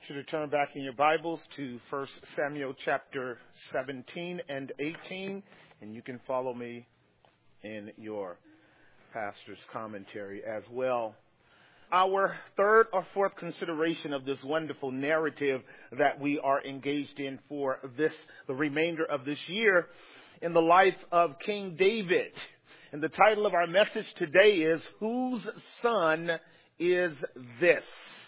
You should turn back in your Bibles to 1 Samuel chapter 17 and 18, and you can follow me in your pastor's commentary as well. Our third or fourth consideration of this wonderful narrative that we are engaged in for the remainder of this year in the life of King David. And the title of our message today is, Whose Son is This?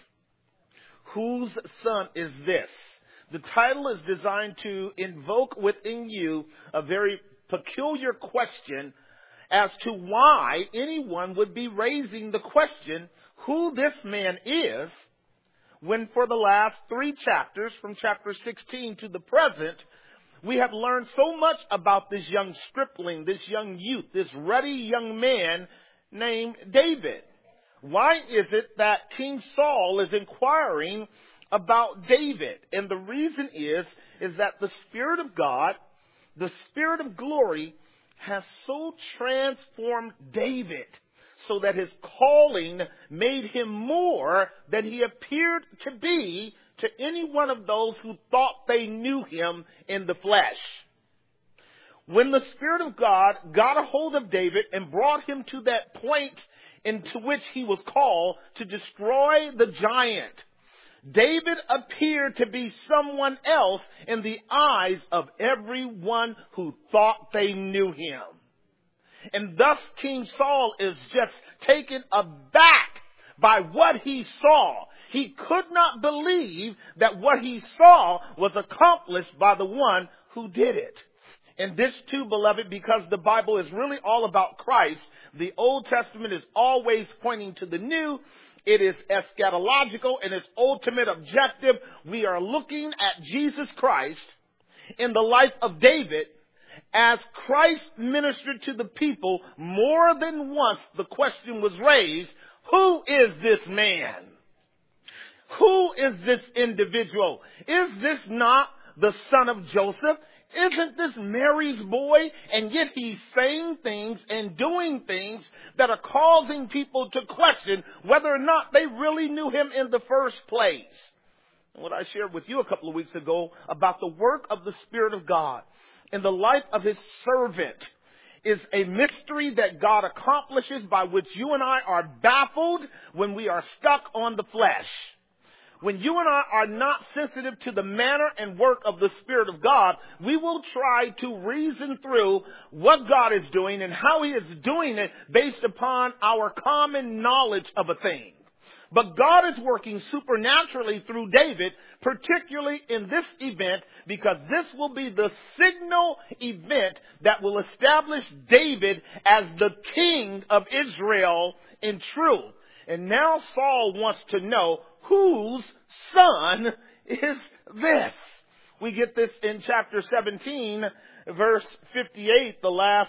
Whose son is this? The title is designed to invoke within you a very peculiar question as to why anyone would be raising the question who this man is, when for the last 3 chapters, from chapter 16 to the present, we have learned so much about this young stripling, this young youth, this ruddy young man named David. Why is it that King Saul is inquiring about David? And the reason is that the Spirit of God, the Spirit of glory, has so transformed David so that his calling made him more than he appeared to be to any one of those who thought they knew him in the flesh. When the Spirit of God got a hold of David and brought him to that point into which he was called to destroy the giant, David appeared to be someone else in the eyes of everyone who thought they knew him. And thus King Saul is just taken aback by what he saw. He could not believe that what he saw was accomplished by the one who did it. And this too, beloved, because the Bible is really all about Christ, the Old Testament is always pointing to the new. It is eschatological in its ultimate objective. We are looking at Jesus Christ in the life of David. As Christ ministered to the people, more than once the question was raised, who is this man? Who is this individual? Is this not the son of Joseph? Isn't this Mary's boy? And yet he's saying things and doing things that are causing people to question whether or not they really knew him in the first place. And what I shared with you a couple of weeks ago about the work of the Spirit of God in the life of his servant is a mystery that God accomplishes by which you and I are baffled when we are stuck on the flesh. When you and I are not sensitive to the manner and work of the Spirit of God, we will try to reason through what God is doing and how he is doing it based upon our common knowledge of a thing. But God is working supernaturally through David, particularly in this event, because this will be the signal event that will establish David as the king of Israel in truth. And now Saul wants to know, whose son is this? We get this in chapter 17, verse 58, the last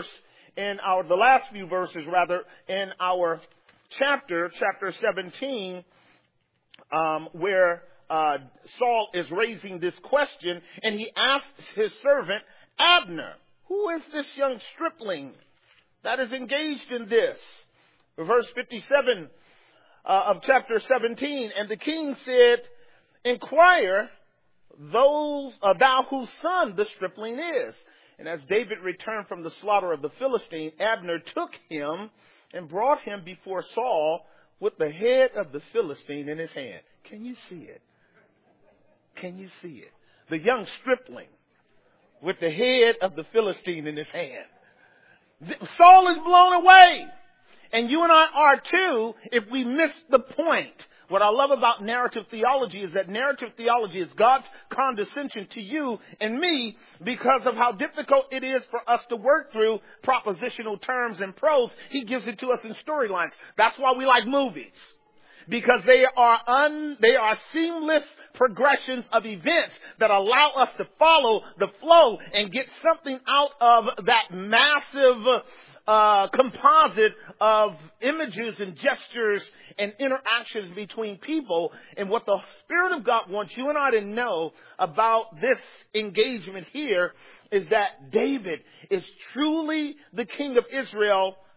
few verses in our chapter 17, where Saul is raising this question, and he asks his servant Abner, who is this young stripling that is engaged in this? Verse 57 of chapter 17, and the king said, inquire thou whose son the stripling is. And as David returned from the slaughter of the Philistine, Abner took him and brought him before Saul with the head of the Philistine in his hand. Can you see it? Can you see it? The young stripling with the head of the Philistine in his hand. Saul is blown away. And you and I are too if we miss the point. What I love about narrative theology is that narrative theology is God's condescension to you and me because of how difficult it is for us to work through propositional terms and prose. He gives it to us in storylines. That's why we like movies. Because they are seamless progressions of events that allow us to follow the flow and get something out of that massive composite of images and gestures and interactions between people. And what the Spirit of God wants you and I to know about this engagement here is that David is truly the king of Israel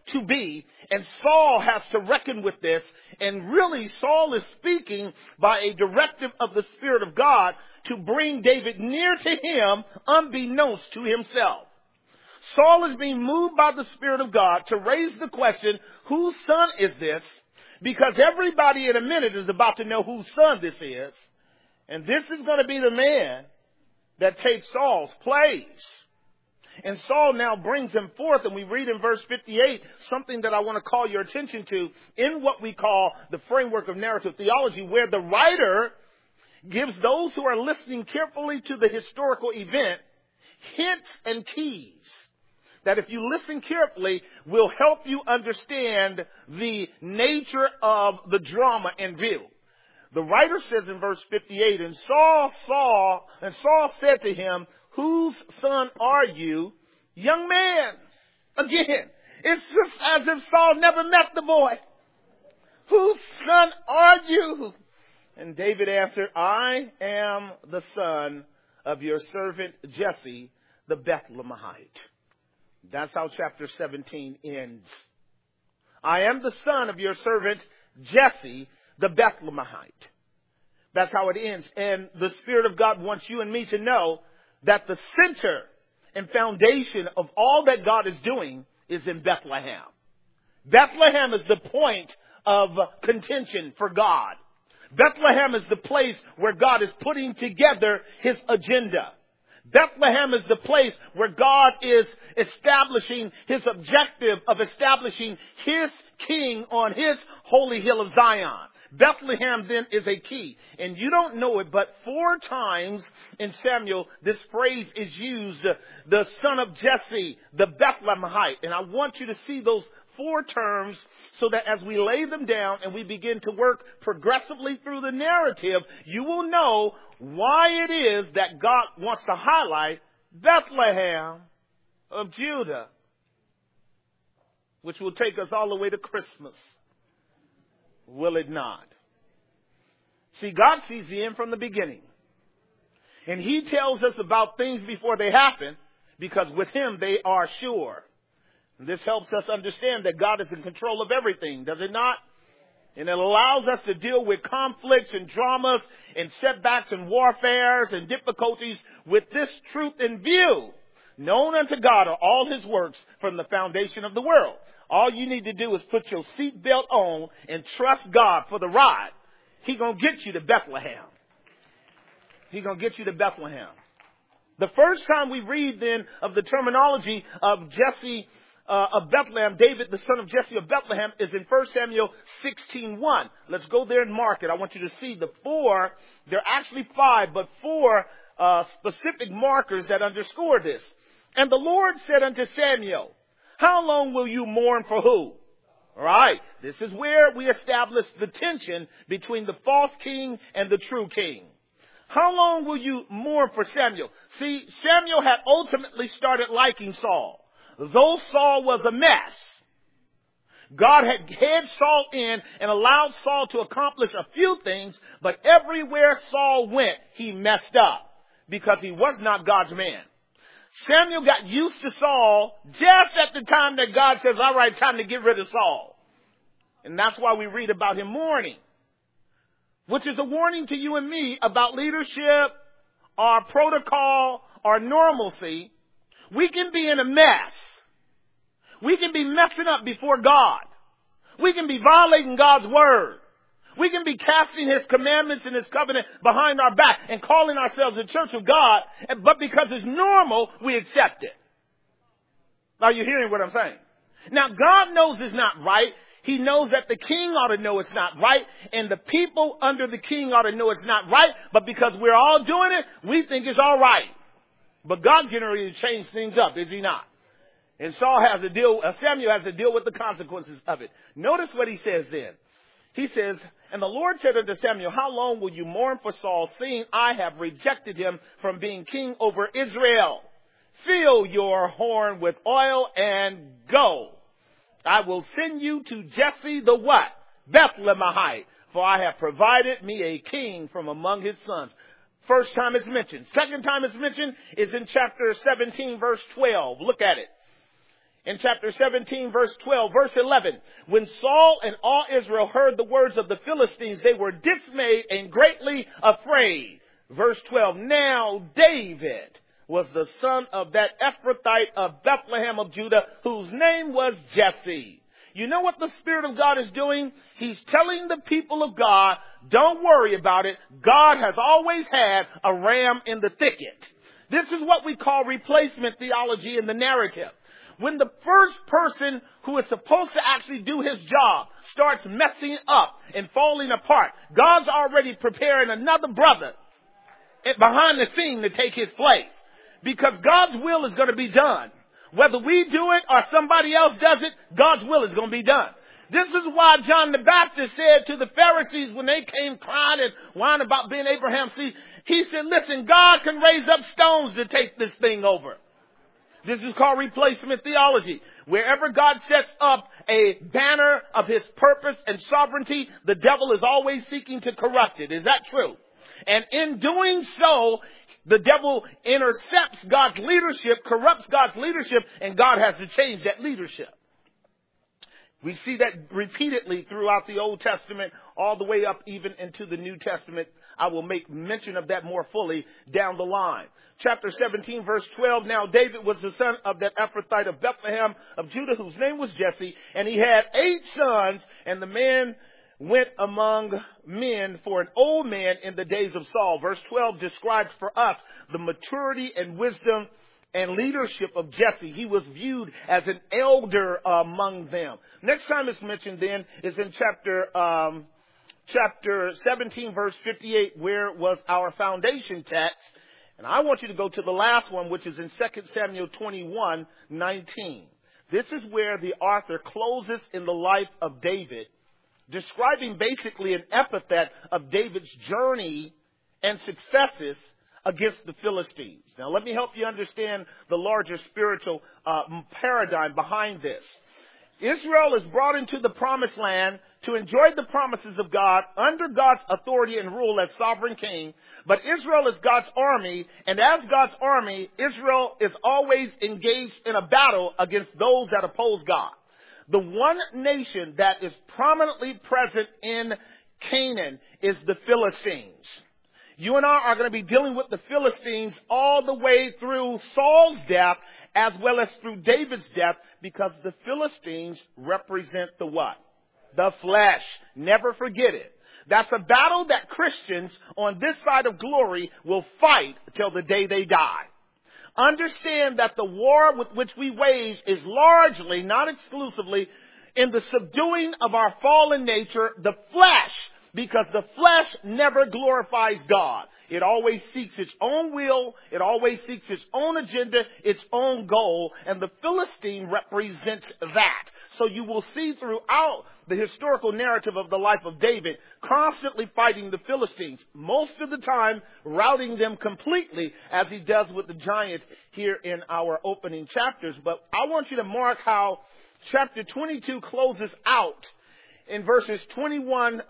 to be, and Saul has to reckon with this, and really Saul is speaking by a directive of the Spirit of God to bring David near to him unbeknownst to himself. Saul is being moved by the Spirit of God to raise the question, whose son is this? Because everybody in a minute is about to know whose son this is. And this is going to be the man that takes Saul's place. And Saul now brings him forth, and we read in verse 58 something that I want to call your attention to in what we call the framework of narrative theology, where the writer gives those who are listening carefully to the historical event hints and keys that, if you listen carefully, will help you understand the nature of the drama in view. The writer says in verse 58, and Saul said to him, whose son are you, young man? Again, it's just as if Saul never met the boy. Whose son are you? And David answered, I am the son of your servant Jesse, the Bethlehemite. That's how chapter 17 ends. I am the son of your servant Jesse, the Bethlehemite. That's how it ends. And the Spirit of God wants you and me to know that the center and foundation of all that God is doing is in Bethlehem. Bethlehem is the point of contention for God. Bethlehem is the place where God is putting together his agenda. Bethlehem is the place where God is establishing his objective of establishing his king on his holy hill of Zion. Bethlehem then is a key. And you don't know it, but 4 times in Samuel, this phrase is used, the son of Jesse, the Bethlehemite. And I want you to see those 4 terms so that as we lay them down and we begin to work progressively through the narrative, you will know why it is that God wants to highlight Bethlehem of Judah, which will take us all the way to Christmas. Will it not? See, God sees the end from the beginning. And he tells us about things before they happen, because with him they are sure. And this helps us understand that God is in control of everything, does it not? And it allows us to deal with conflicts and dramas and setbacks and warfares and difficulties with this truth in view. Known unto God are all his works from the foundation of the world. All you need to do is put your seatbelt on and trust God for the ride. He's going to get you to Bethlehem. He's going to get you to Bethlehem. The first time we read then of the terminology of Jesse of Bethlehem, David, the son of Jesse of Bethlehem, is in 1 Samuel 16:1. Let's go there and mark it. I want you to see the 4. There are actually 5, but 4 specific markers that underscore this. And the Lord said unto Samuel, how long will you mourn for who? All right. This is where we establish the tension between the false king and the true king. How long will you mourn for Samuel? See, Samuel had ultimately started liking Saul. Though Saul was a mess, God had Saul in and allowed Saul to accomplish a few things, but everywhere Saul went, he messed up because he was not God's man. Samuel got used to Saul just at the time that God says, all right, time to get rid of Saul. And that's why we read about him mourning, which is a warning to you and me about leadership, our protocol, our normalcy. We can be in a mess. We can be messing up before God. We can be violating God's word. We can be casting his commandments and his covenant behind our back and calling ourselves the church of God, but because it's normal, we accept it. Are you hearing what I'm saying? Now, God knows it's not right. He knows that the king ought to know it's not right, and the people under the king ought to know it's not right, but because we're all doing it, we think it's all right. But God's getting ready to change things up, is he not? And Samuel has to deal with the consequences of it. Notice what he says then. He says, and the Lord said unto Samuel, how long will you mourn for Saul, seeing I have rejected him from being king over Israel? Fill your horn with oil and go. I will send you to Jesse the what? Bethlehemite, for I have provided me a king from among his sons. First time it's mentioned. Second time it's mentioned is in chapter 17, verse 12. Look at it. In chapter 17, verse 12, verse 11, when Saul and all Israel heard the words of the Philistines, they were dismayed and greatly afraid. Verse 12, now David was the son of that Ephrathite of Bethlehem of Judah, whose name was Jesse. You know what the Spirit of God is doing? He's telling the people of God, don't worry about it. God has always had a ram in the thicket. This is what we call replacement theology in the narrative. When the first person who is supposed to actually do his job starts messing up and falling apart, God's already preparing another brother behind the scene to take his place. Because God's will is going to be done. Whether we do it or somebody else does it, God's will is going to be done. This is why John the Baptist said to the Pharisees when they came crying and whining about being Abraham's seed, he said, listen, God can raise up stones to take this thing over. This is called replacement theology. Wherever God sets up a banner of his purpose and sovereignty, the devil is always seeking to corrupt it. Is that true? And in doing so, the devil intercepts God's leadership, corrupts God's leadership, and God has to change that leadership. We see that repeatedly throughout the Old Testament, all the way up even into the New Testament. I will make mention of that more fully down the line. Chapter 17, verse 12, now David was the son of that Ephrathite of Bethlehem of Judah, whose name was Jesse, and he had 8 sons, and the man went among men for an old man in the days of Saul. Verse 12 describes for us the maturity and wisdom and leadership of Jesse. He was viewed as an elder among them. Next time it's mentioned then is in chapter 17, verse 58, where was our foundation text. And I want you to go to the last one, which is in 2 Samuel 21:19. This is where the author closes in the life of David, describing basically an epithet of David's journey and successes against the Philistines. Now, let me help you understand the larger spiritual paradigm behind this. Israel is brought into the promised land to enjoy the promises of God under God's authority and rule as sovereign king. But Israel is God's army, and as God's army, Israel is always engaged in a battle against those that oppose God. The one nation that is prominently present in Canaan is the Philistines. You and I are going to be dealing with the Philistines all the way through Saul's death as well as through David's death, because the Philistines represent the what? The flesh. Never forget it. That's a battle that Christians on this side of glory will fight till the day they die. Understand that the war with which we wage is largely, not exclusively, in the subduing of our fallen nature, the flesh, because the flesh never glorifies God. It always seeks its own will. It always seeks its own agenda, its own goal. And the Philistine represents that. So you will see throughout the historical narrative of the life of David, constantly fighting the Philistines. Most of the time, routing them completely, as he does with the giant here in our opening chapters. But I want you to mark how chapter 22 closes out in verses 21,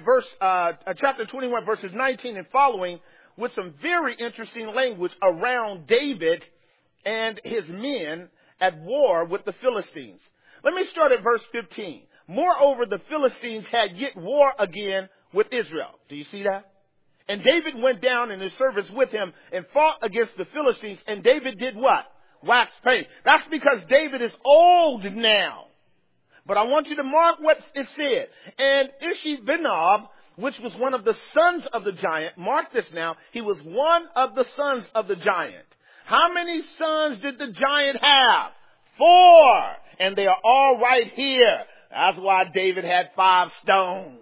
chapter 21, verses 19 and following, with some very interesting language around David and his men at war with the Philistines. Let me start at verse 15. Moreover, the Philistines had yet war again with Israel. Do you see that? And David went down and his servants with him and fought against the Philistines. And David did what? Wax pain. That's because David is old now. But I want you to mark what it said. And Ishbi-Benob, which was one of the sons of the giant, mark this now, he was one of the sons of the giant. How many sons did the giant have? 4. And they are all right here. That's why David had 5 stones.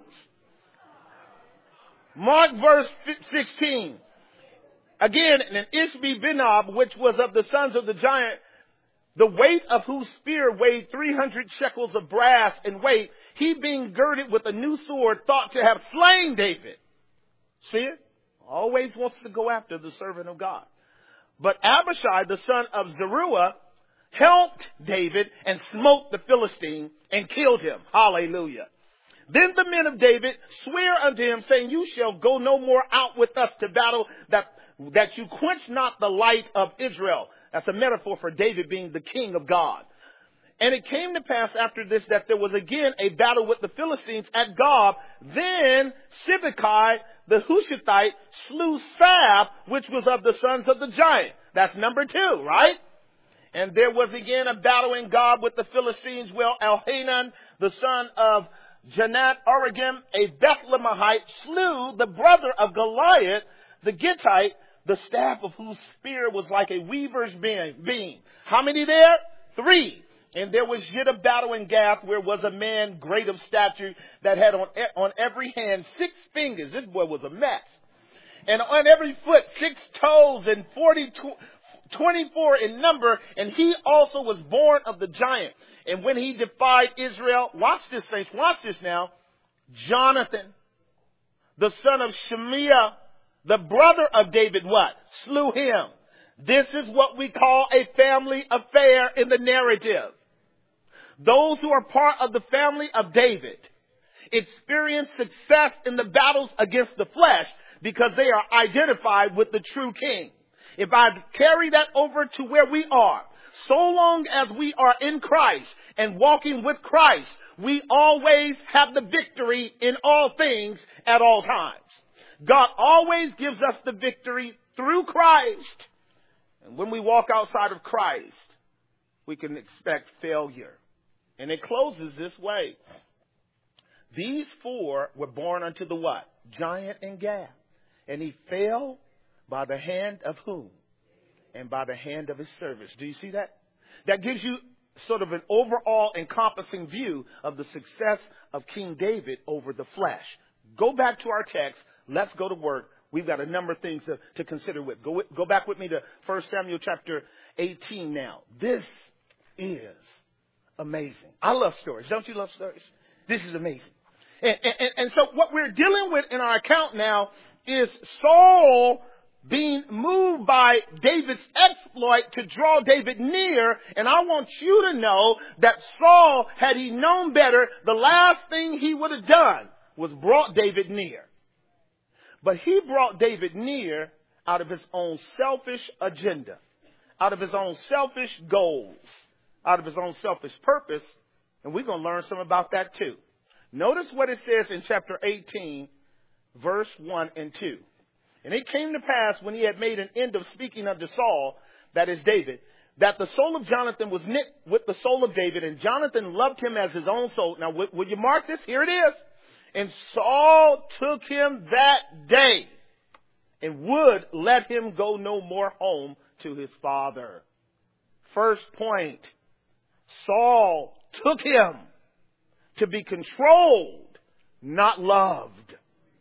Mark verse 16. Again, and Ishbi-Benob, which was of the sons of the giant, the weight of whose spear weighed 300 shekels of brass in weight, he being girded with a new sword, thought to have slain David. See it? Always wants to go after the servant of God. But Abishai, the son of Zeruiah, helped David and smote the Philistine and killed him. Hallelujah. Then the men of David swear unto him, saying, you shall go no more out with us to battle, that you quench not the light of Israel. That's a metaphor for David being the king of God. And it came to pass after this that there was again a battle with the Philistines at Gob. Then Sibbecai the Hushathite slew Sab, which was of the sons of the giant. That's number 2, right? And there was again a battle in Gob with the Philistines. Well, Elhanan, the son of Janat Aragim, a Bethlehemite, slew the brother of Goliath, the Gittite, the staff of whose spear was like a weaver's beam. How many there? 3. And there was yet a battle in Gath, where was a man great of stature that had on every hand 6 fingers. This boy was a mess. And on every foot 6 toes, and 24 in number. And he also was born of the giant. And when he defied Israel, watch this, saints, watch this now. Jonathan, the son of Shemiah, the brother of David, what? Slew him. This is what we call a family affair in the narrative. Those who are part of the family of David experience success in the battles against the flesh because they are identified with the true king. If I carry that over to where we are, so long as we are in Christ and walking with Christ, we always have the victory in all things at all times. God always gives us the victory through Christ. And when we walk outside of Christ, we can expect failure. And it closes this way. These 4 were born unto the what? Giant in Gath. And he fell by the hand of whom? And by the hand of his servants. Do you see that? That gives you sort of an overall encompassing view of the success of King David over the flesh. Go back to our text. Let's go to work. We've got a number of things to consider with. Go back with me to 1 Samuel chapter 18 now. This is amazing. I love stories. Don't you love stories? This is amazing. And so what we're dealing with in our account now is Saul being moved by David's exploit to draw David near. And I want you to know that Saul, had he known better, the last thing he would have done was brought David near. But he brought David near out of his own selfish agenda, out of his own selfish goals, out of his own selfish purpose. And we're going to learn some about that too. Notice what it says in chapter 18, verse 1 and 2. And it came to pass when he had made an end of speaking unto Saul, that is David, that the soul of Jonathan was knit with the soul of David, and Jonathan loved him as his own soul. Now, will you mark this? Here it is. And Saul took him that day and would let him go no more home to his father. First point, Saul took him to be controlled, not loved.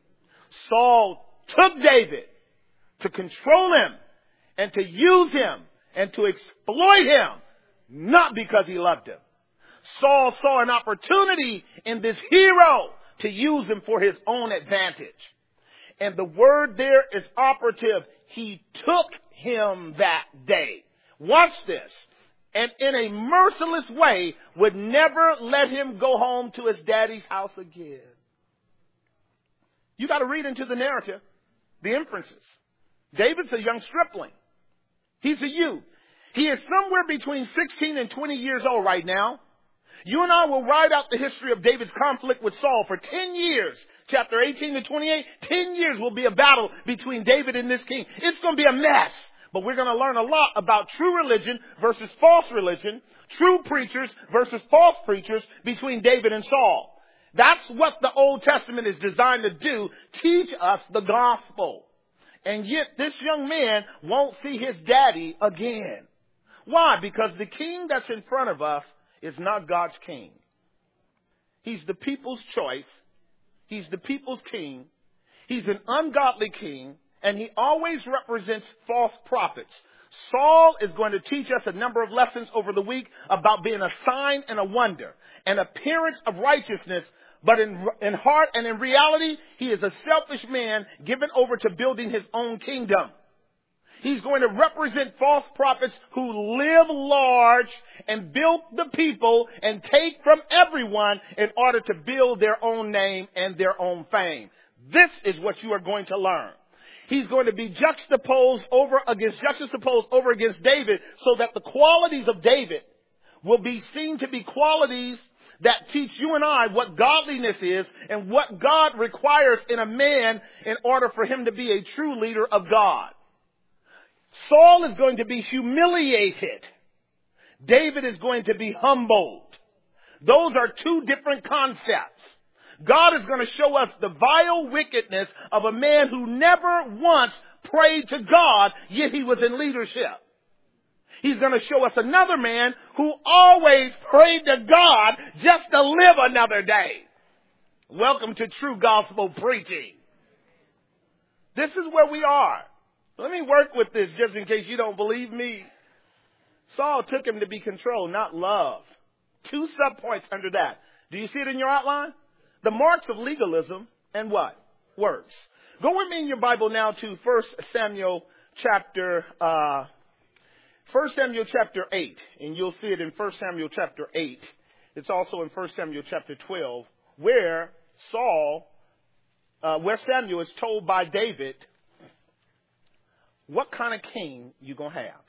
Saul took David to control him and to use him and to exploit him, not because he loved him. Saul saw an opportunity in this hero to use him for his own advantage. And the word there is operative. He took him that day. Watch this. And in a merciless way would never let him go home to his daddy's house again. You got to read into the narrative, the inferences. David's a young stripling. He's a youth. He is somewhere between 16 and 20 years old right now. You and I will ride out the history of David's conflict with Saul for 10 years. Chapter 18 to 28, 10 years will be a battle between David and this king. It's going to be a mess. But we're going to learn a lot about true religion versus false religion, true preachers versus false preachers between David and Saul. That's what the Old Testament is designed to do, teach us the gospel. And yet this young man won't see his daddy again. Why? Because the king that's in front of us is not God's king. He's the people's choice. He's the people's king. He's an ungodly king. And he always represents false prophets. Saul is going to teach us a number of lessons over the week about being a sign and a wonder, an appearance of righteousness, but in heart and in reality, he is a selfish man given over to building his own kingdom. He's going to represent false prophets who live large and build the people and take from everyone in order to build their own name and their own fame. This is what you are going to learn. He's going to be juxtaposed over against David so that the qualities of David will be seen to be qualities that teach you and I what godliness is and what God requires in a man in order for him to be a true leader of God. Saul is going to be humiliated. David is going to be humbled. Those are two different concepts. God is going to show us the vile wickedness of a man who never once prayed to God, yet he was in leadership. He's going to show us another man who always prayed to God just to live another day. Welcome to true gospel preaching. This is where we are. Let me work with this just in case you don't believe me. Saul took him to be controlled, not love. 2 subpoints under that. Do you see it in your outline? The marks of legalism and what? Works. Go with me in your Bible now to 1 Samuel chapter 8. And you'll see it in 1 Samuel chapter 8. It's also in 1 Samuel chapter 12, where Samuel is told by David what kind of king you going to have.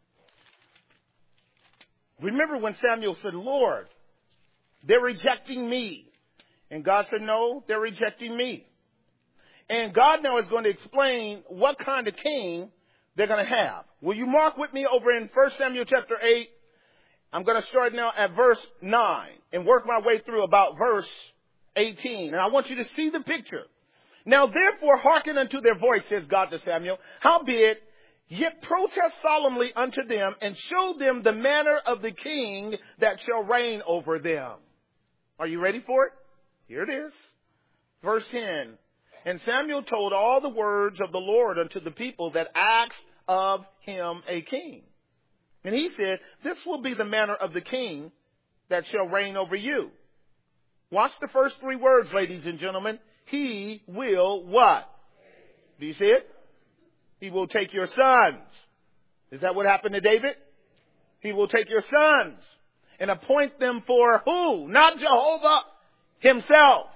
Remember when Samuel said, Lord, they're rejecting me. And God said, no, they're rejecting me. And God now is going to explain what kind of king they're going to have. Will you mark with me over in 1 Samuel chapter 8? I'm going to start now at verse 9 and work my way through about verse 18. And I want you to see the picture. Now therefore hearken unto their voice, says God to Samuel. Howbeit, yet protest solemnly unto them and show them the manner of the king that shall reign over them. Are you ready for it? Here it is. Verse 10. And Samuel told all the words of the Lord unto the people that asked of him a king. And he said, this will be the manner of the king that shall reign over you. Watch the first 3 words, ladies and gentlemen. He will what? Do you see it? He will take your sons. Is that what happened to David? He will take your sons and appoint them for who? Not Jehovah himself.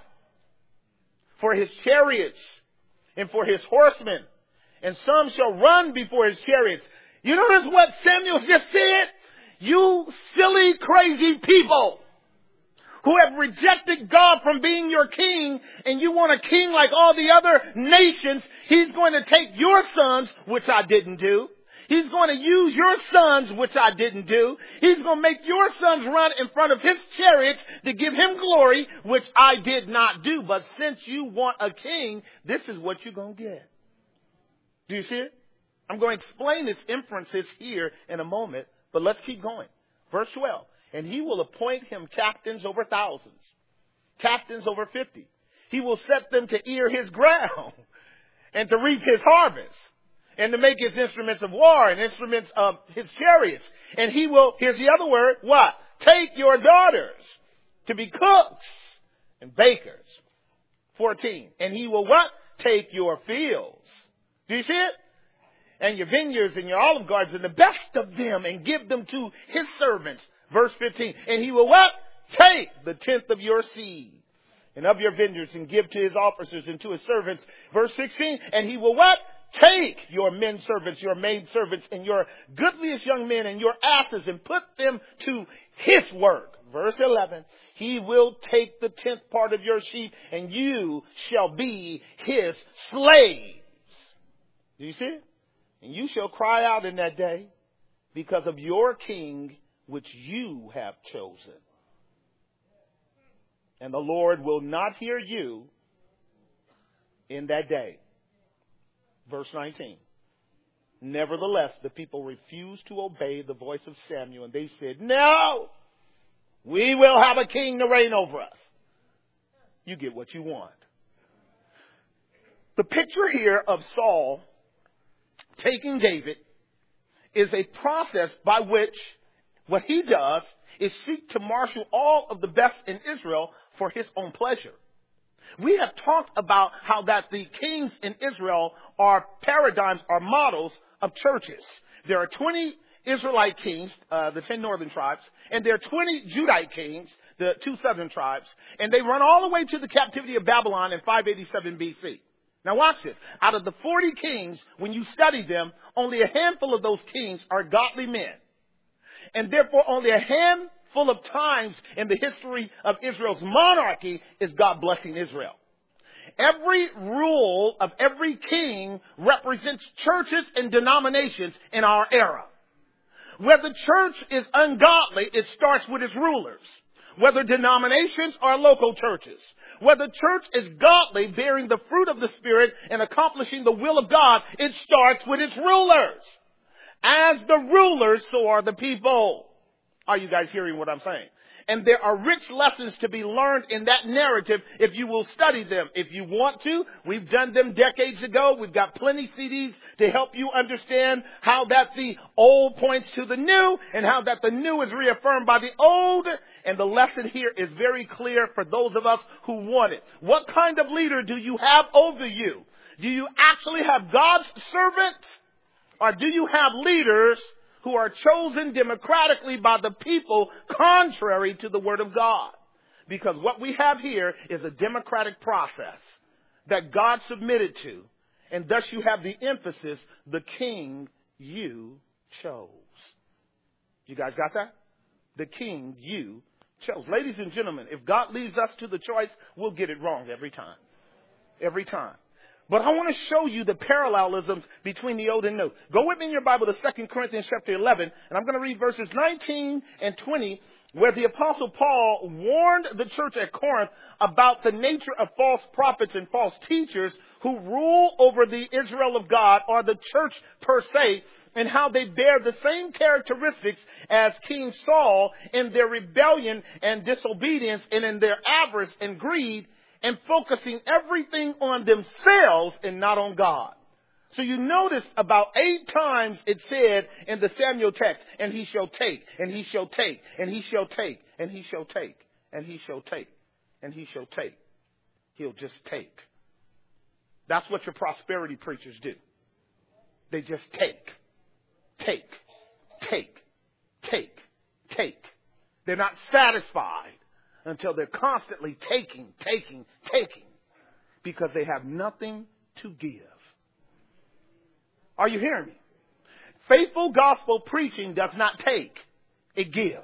For his chariots and for his horsemen. And some shall run before his chariots. You notice what Samuel just said? You silly, crazy people who have rejected God from being your king, and you want a king like all the other nations. He's going to take your sons, which I didn't do. He's going to use your sons, which I didn't do. He's going to make your sons run in front of his chariots to give him glory, which I did not do. But since you want a king, this is what you're going to get. Do you see it? I'm going to explain this inferences here in a moment, but let's keep going. Verse 12. And he will appoint him captains over thousands, captains over 50. He will set them to ear his ground and to reap his harvest and to make his instruments of war and instruments of his chariots. And he will, here's the other word, what? Take your daughters to be cooks and bakers. 14. And he will what? Take your fields. Do you see it? And your vineyards and your olive gardens and the best of them and give them to his servants. Verse 15, and he will what? Take the 10th of your seed and of your vineyards and give to his officers and to his servants. Verse 16, and he will what? Take your men servants, your maid servants, and your goodliest young men and your asses and put them to his work. Verse 11, he will take the 10th part of your sheep and you shall be his slaves. Do you see it? And you shall cry out in that day because of your king which you have chosen. And the Lord will not hear you in that day. Verse 19. Nevertheless, the people refused to obey the voice of Samuel, and they said, no, we will have a king to reign over us. You get what you want. The picture here of Saul taking David is a process by which what he does is seek to marshal all of the best in Israel for his own pleasure. We have talked about how that the kings in Israel are paradigms, are models of churches. There are 20 Israelite kings, the 10 northern tribes, and there are 20 Judite kings, the 2 southern tribes, and they run all the way to the captivity of Babylon in 587 BC. Now watch this. Out of the 40 kings, when you study them, only a handful of those kings are godly men. And therefore, only a handful of times in the history of Israel's monarchy is God blessing Israel. Every rule of every king represents churches and denominations in our era. Where the church is ungodly, it starts with its rulers. Whether denominations or local churches. Whether church is godly, bearing the fruit of the Spirit and accomplishing the will of God, it starts with its rulers. As the rulers, so are the people. Are you guys hearing what I'm saying? And there are rich lessons to be learned in that narrative if you will study them. If you want to, we've done them decades ago. We've got plenty CDs to help you understand how that the old points to the new and how that the new is reaffirmed by the old. And the lesson here is very clear for those of us who want it. What kind of leader do you have over you? Do you actually have God's servants? Or do you have leaders who are chosen democratically by the people contrary to the Word of God? Because what we have here is a democratic process that God submitted to. And thus you have the emphasis, the king you chose. You guys got that? The king you chose. Ladies and gentlemen, if God leaves us to the choice, we'll get it wrong every time. Every time. But I want to show you the parallelisms between the old and new. Go with me in your Bible to 2 Corinthians chapter 11, and I'm going to read verses 19 and 20, where the Apostle Paul warned the church at Corinth about the nature of false prophets and false teachers who rule over the Israel of God, or the church per se, and how they bear the same characteristics as King Saul in their rebellion and disobedience, and in their avarice and greed, and focusing everything on themselves and not on God. So you notice about 8 times it said in the Samuel text, and he shall take, and he shall take, and he shall take, and he shall take, and he shall take, and he shall take. He'll just take. That's what your prosperity preachers do. They just take, take, take, take, take. They're not satisfied until they're constantly taking, because they have nothing to give. Are you hearing me? Faithful gospel preaching does not take, it gives.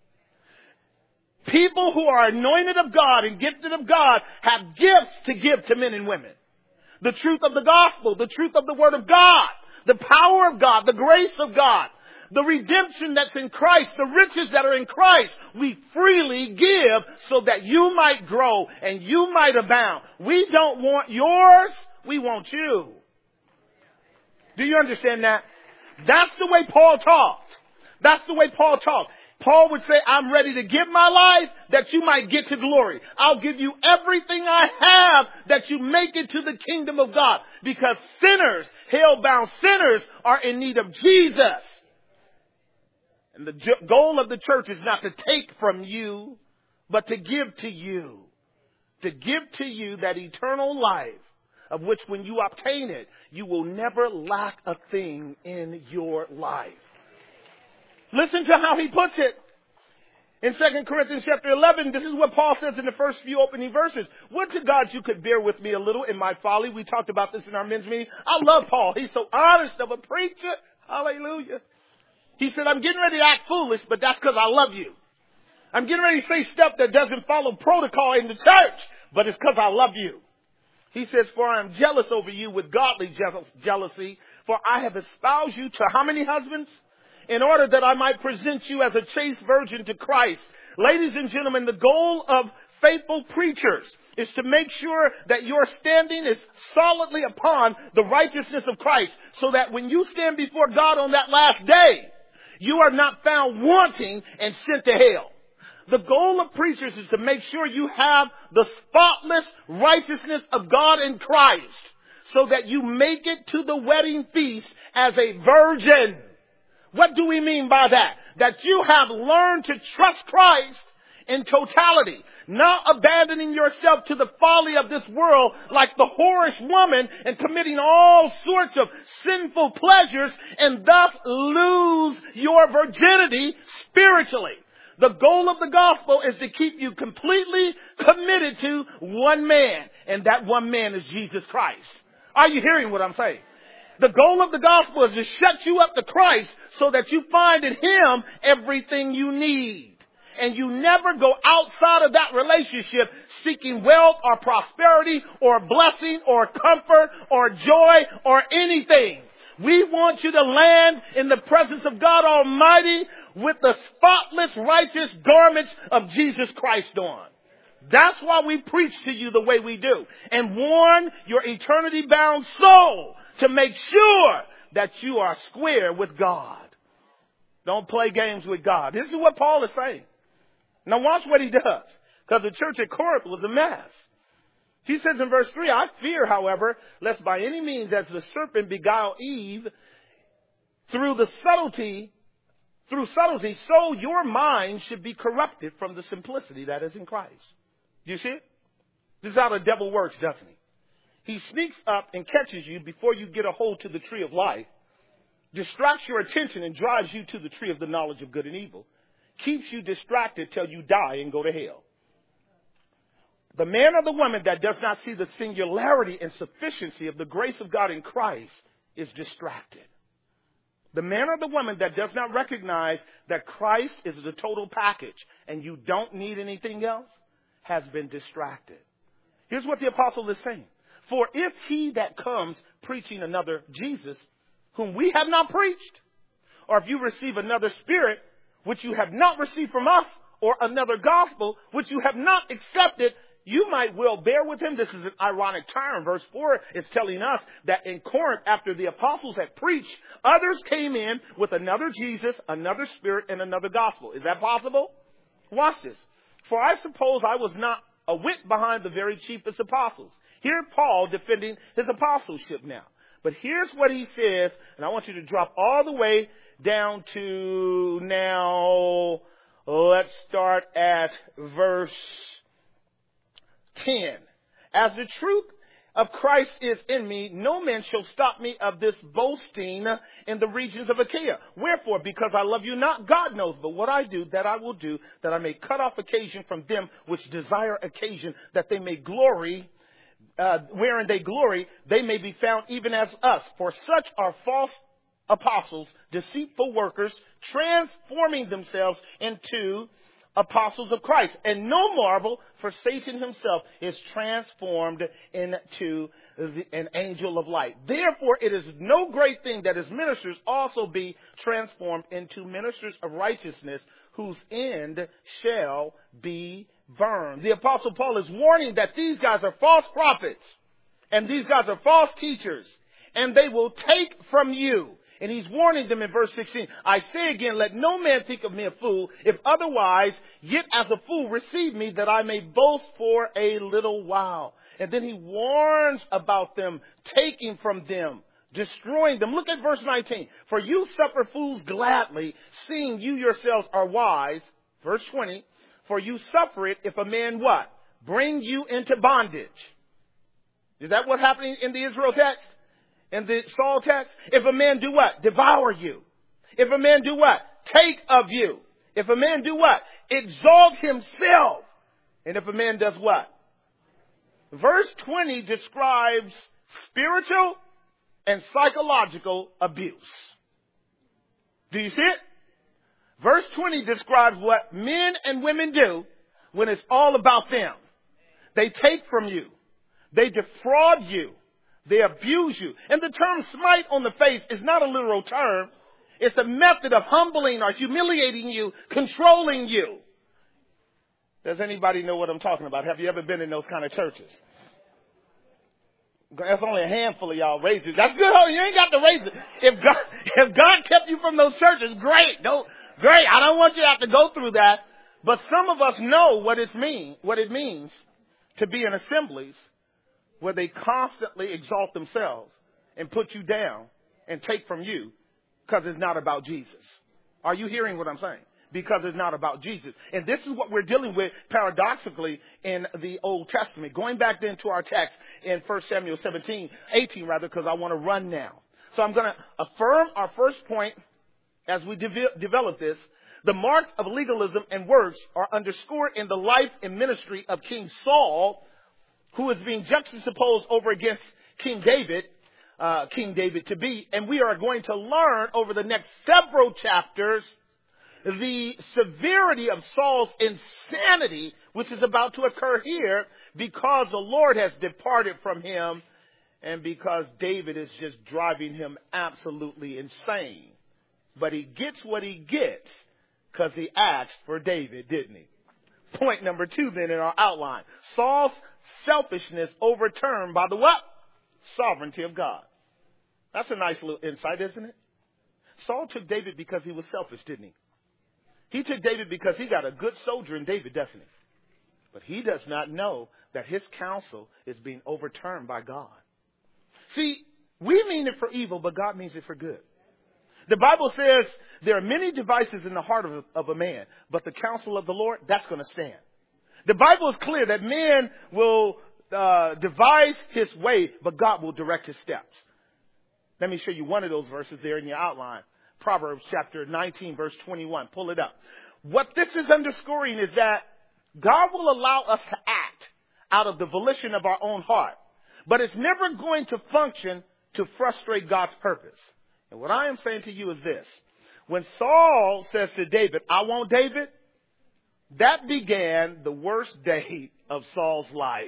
People who are anointed of God and gifted of God have gifts to give to men and women. The truth of the gospel, the truth of the word of God, the power of God, the grace of God, the redemption that's in Christ, the riches that are in Christ, we freely give so that you might grow and you might abound. We don't want yours, we want you. Do you understand that? That's the way Paul talked. That's the way Paul talked. Paul would say, I'm ready to give my life that you might get to glory. I'll give you everything I have that you make it to the kingdom of God. Because sinners, hell-bound sinners, are in need of Jesus. And the goal of the church is not to take from you, but to give to you. To give to you that eternal life, of which when you obtain it, you will never lack a thing in your life. Listen to how he puts it. In 2 Corinthians chapter 11, this is what Paul says in the first few opening verses. Would to God you could bear with me a little in my folly. We talked about this in our men's meeting. I love Paul. He's so honest of a preacher. Hallelujah. He said, I'm getting ready to act foolish, but that's because I love you. I'm getting ready to say stuff that doesn't follow protocol in the church, but it's because I love you. He says, for I am jealous over you with godly jealousy, for I have espoused you to how many husbands? In order that I might present you as a chaste virgin to Christ. Ladies and gentlemen, the goal of faithful preachers is to make sure that your standing is solidly upon the righteousness of Christ, so that when you stand before God on that last day, you are not found wanting and sent to hell. The goal of preachers is to make sure you have the spotless righteousness of God in Christ, so that you make it to the wedding feast as a virgin. What do we mean by that? That you have learned to trust Christ in totality, not abandoning yourself to the folly of this world like the whorish woman and committing all sorts of sinful pleasures and thus lose your virginity spiritually. The goal of the gospel is to keep you completely committed to one man, and that one man is Jesus Christ. Are you hearing what I'm saying? The goal of the gospel is to shut you up to Christ so that you find in Him everything you need. And you never go outside of that relationship seeking wealth or prosperity or blessing or comfort or joy or anything. We want you to land in the presence of God Almighty with the spotless, righteous garments of Jesus Christ on. That's why we preach to you the way we do and warn your eternity-bound soul to make sure that you are square with God. Don't play games with God. This is what Paul is saying. Now watch what he does, because the church at Corinth was a mess. He says in verse 3, I fear, however, lest by any means as the serpent beguiled Eve through subtlety, so your mind should be corrupted from the simplicity that is in Christ. Do you see it? This is how the devil works, doesn't he? He sneaks up and catches you before you get a hold to the tree of life, distracts your attention and drives you to the tree of the knowledge of good and evil, keeps you distracted till you die and go to hell. The man or the woman that does not see the singularity and sufficiency of the grace of God in Christ is distracted. The man or the woman that does not recognize that Christ is the total package and you don't need anything else has been distracted. Here's what the apostle is saying. For if he that comes preaching another Jesus, whom we have not preached, or if you receive another spirit, which you have not received from us, or another gospel, which you have not accepted, you might well bear with him. This is an ironic term. Verse 4 is telling us that in Corinth, after the apostles had preached, others came in with another Jesus, another spirit, and another gospel. Is that possible? Watch this. For I suppose I was not a whit behind the very chiefest apostles. Here Paul defending his apostleship now. But here's what he says, and I want you to drop all the way down to now, let's start at verse 10. As the truth of Christ is in me, no man shall stop me of this boasting in the regions of Achaia. Wherefore, because I love you not, God knows, but what I do, that I will do, that I may cut off occasion from them which desire occasion, that they may glory, wherein they glory, they may be found even as us. For such are false apostles, deceitful workers, transforming themselves into apostles of Christ. And no marvel, for Satan himself is transformed into an angel of light. Therefore, it is no great thing that his ministers also be transformed into ministers of righteousness, whose end shall be burned. The apostle Paul is warning that these guys are false prophets, and these guys are false teachers, and they will take from you. And he's warning them in verse 16, I say again, let no man think of me a fool, if otherwise, yet as a fool receive me, that I may boast for a little while. And then he warns about them taking from them, destroying them. Look at verse 19. For you suffer fools gladly, seeing you yourselves are wise. Verse 20. For you suffer it if a man what? Bring you into bondage. Is that what happened in the Israel text? In the Saul text? If a man do what? Devour you. If a man do what? Take of you. If a man do what? Exalt himself. And if a man does what? Verse 20 describes spiritual and psychological abuse. Do you see it? Verse 20 describes what men and women do when it's all about them. They take from you. They defraud you. They abuse you. And the term smite on the face is not a literal term. It's a method of humbling or humiliating you, controlling you. Does anybody know what I'm talking about? Have you ever been in those kind of churches? That's only a handful of y'all raised it. That's good. You ain't got to raise it. If God kept you from those churches, great. Great. I don't want you to have to go through that. But some of us know what it means to be in assemblies where they constantly exalt themselves and put you down and take from you because it's not about Jesus. Are you hearing what I'm saying? Because it's not about Jesus. And this is what we're dealing with paradoxically in the Old Testament. Going back then to our text in 1 Samuel 18, because I want to run now. So I'm going to affirm our first point as we develop this. The marks of legalism and works are underscored in the life and ministry of King Saul, who is being juxtaposed over against King David. King David to be. And we are going to learn over the next several chapters the severity of Saul's insanity, which is about to occur here because the Lord has departed from him and because David is just driving him absolutely insane. But he gets what he gets because he asked for David, didn't he? Point number 2 then in our outline. Saul's selfishness overturned by the what? Sovereignty of God. That's a nice little insight, isn't it? Saul took David because he was selfish, didn't he? He took David because he got a good soldier in David, doesn't he? But he does not know that his counsel is being overturned by God. See, we mean it for evil, but God means it for good. The Bible says there are many devices in the heart of a man, but the counsel of the Lord, that's going to stand. The Bible is clear that man will devise his way, but God will direct his steps. Let me show you one of those verses there in your outline. Proverbs chapter 19, verse 21. Pull it up. What this is underscoring is that God will allow us to act out of the volition of our own heart, but it's never going to function to frustrate God's purpose. And what I am saying to you is this. When Saul says to David, I want David, that began the worst day of Saul's life.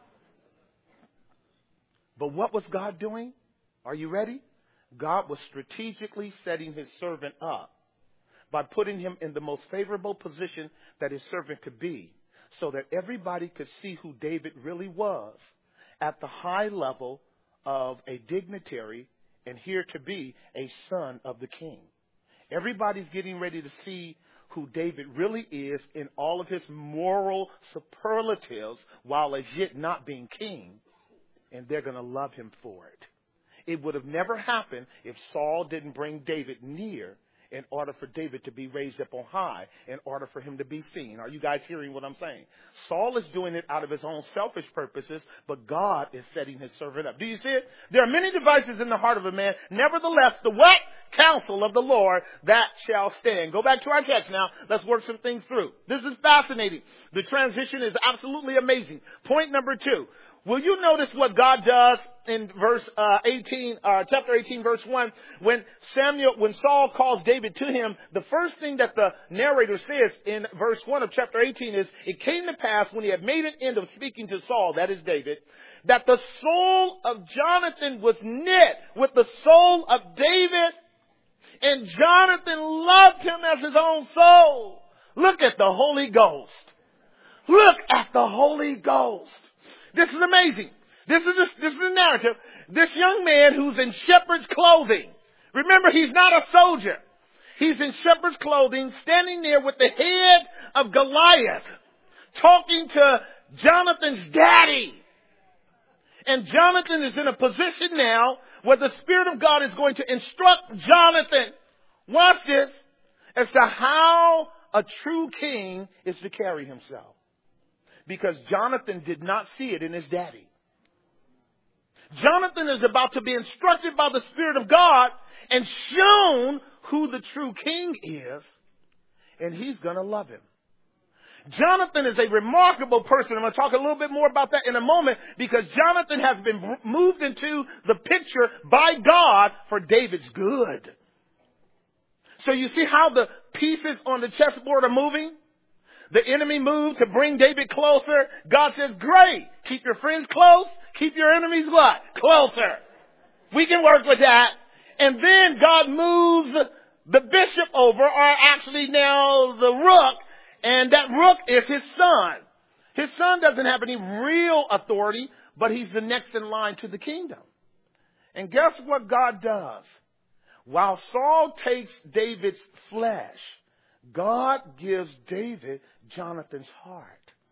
But what was God doing? Are you ready? God was strategically setting his servant up by putting him in the most favorable position that his servant could be, so that everybody could see who David really was at the high level of a dignitary and here to be a son of the king. Everybody's getting ready to see who David really is in all of his moral superlatives while as yet not being king, and they're going to love him for it. It would have never happened if Saul didn't bring David near in order for David to be raised up on high, in order for him to be seen. Are you guys hearing what I'm saying? Saul is doing it out of his own selfish purposes, but God is setting his servant up. Do you see it? There are many devices in the heart of a man. Nevertheless, the what? Counsel of the Lord, that shall stand. Go back to our text now. Let's work some things through. This is fascinating. The transition is absolutely amazing. Point number 2. Will you notice what God does in chapter 18, verse 1? When Saul calls David to him, the first thing that the narrator says in verse 1 of chapter 18 is, it came to pass when he had made an end of speaking to Saul, that is David, that the soul of Jonathan was knit with the soul of David, and Jonathan loved him as his own soul. Look at the Holy Ghost. Look at the Holy Ghost. This is amazing. This is a narrative. This young man who's in shepherd's clothing. Remember, he's not a soldier. He's in shepherd's clothing, standing there with the head of Goliath, talking to Jonathan's daddy. And Jonathan is in a position now where the Spirit of God is going to instruct Jonathan, watch this, as to how a true king is to carry himself. Because Jonathan did not see it in his daddy. Jonathan is about to be instructed by the Spirit of God and shown who the true king is, and he's going to love him. Jonathan is a remarkable person. I'm going to talk a little bit more about that in a moment, because Jonathan has been moved into the picture by God for David's good. So you see how the pieces on the chessboard are moving? The enemy moved to bring David closer. God says, great. Keep your friends close. Keep your enemies what? Closer. We can work with that. And then God moves the bishop over, or actually now the rook. And that rook is his son. His son doesn't have any real authority, but he's the next in line to the kingdom. And guess what God does? While Saul takes David's flesh, God gives David Jonathan's heart.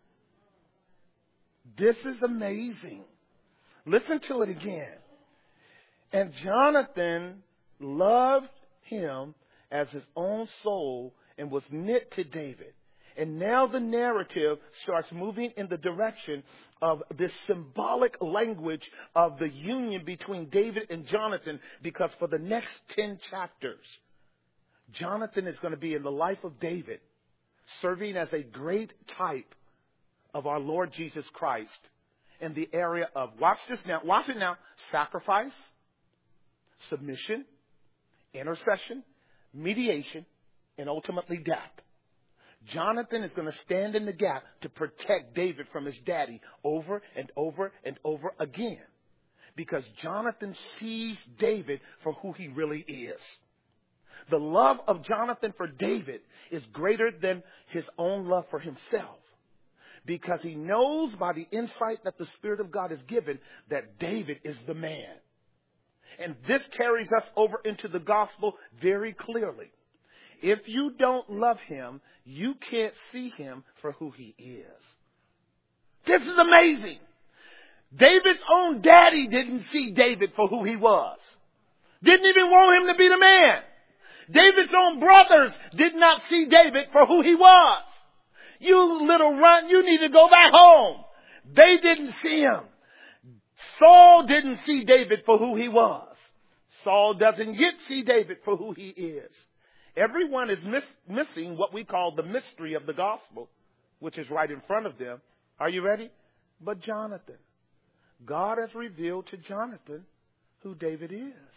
This is amazing. Listen to it again. And Jonathan loved him as his own soul and was knit to David. And now the narrative starts moving in the direction of this symbolic language of the union between David and Jonathan, because for the next 10 chapters, Jonathan is going to be in the life of David, serving as a great type of our Lord Jesus Christ in the area of, watch this now, watch it now, sacrifice, submission, intercession, mediation, and ultimately death. Jonathan is going to stand in the gap to protect David from his daddy over and over and over again. Because Jonathan sees David for who he really is. The love of Jonathan for David is greater than his own love for himself. Because he knows by the insight that the Spirit of God has given that David is the man. And this carries us over into the gospel very clearly. If you don't love him, you can't see him for who he is. This is amazing. David's own daddy didn't see David for who he was. Didn't even want him to be the man. David's own brothers did not see David for who he was. You little runt, you need to go back home. They didn't see him. Saul didn't see David for who he was. Saul doesn't yet see David for who he is. Everyone is missing what we call the mystery of the gospel, which is right in front of them. Are you ready? But Jonathan. God has revealed to Jonathan who David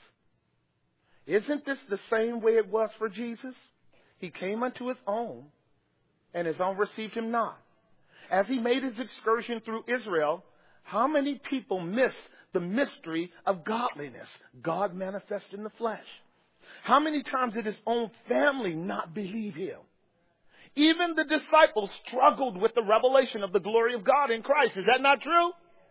is. Isn't this the same way it was for Jesus? He came unto his own, and his own received him not. As he made his excursion through Israel, how many people miss the mystery of godliness, God manifest in the flesh? How many times did his own family not believe him? Even the disciples struggled with the revelation of the glory of God in Christ. Is that not true?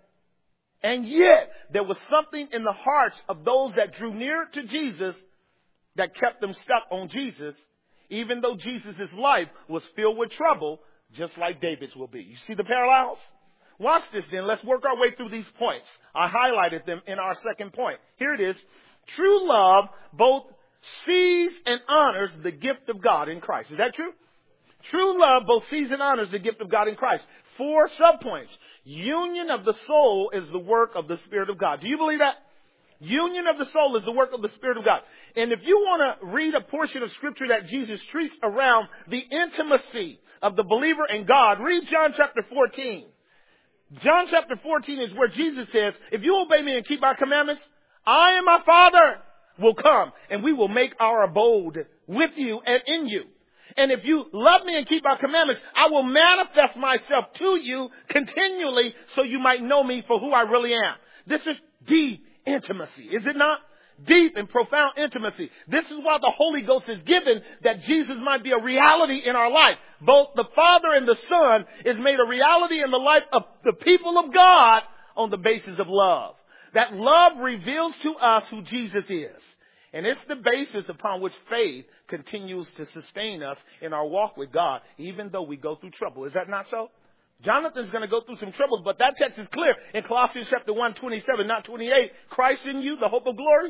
And yet, there was something in the hearts of those that drew near to Jesus that kept them stuck on Jesus, even though Jesus' life was filled with trouble, just like David's will be. You see the parallels? Watch this then. Let's work our way through these points. I highlighted them in our second point. Here it is. True love both sees and honors the gift of God in Christ. Is that true? True love both sees and honors the gift of God in Christ. 4 subpoints. Union of the soul is the work of the Spirit of God. Do you believe that? Union of the soul is the work of the Spirit of God. And if you want to read a portion of Scripture that Jesus treats around the intimacy of the believer and God, read John chapter 14. John chapter 14 is where Jesus says, if you obey me and keep my commandments, I and my Father will come and we will make our abode with you and in you. And if you love me and keep my commandments, I will manifest myself to you continually so you might know me for who I really am. This is deep intimacy, is it not? Deep and profound intimacy. This is why the Holy Ghost is given, that Jesus might be a reality in our life. Both the Father and the Son is made a reality in the life of the people of God on the basis of love. That love reveals to us who Jesus is. And it's the basis upon which faith continues to sustain us in our walk with God, even though we go through trouble. Is that not so? Jonathan's going to go through some troubles, but that text is clear in Colossians chapter 1:27, not 28. Christ in you, the hope of glory.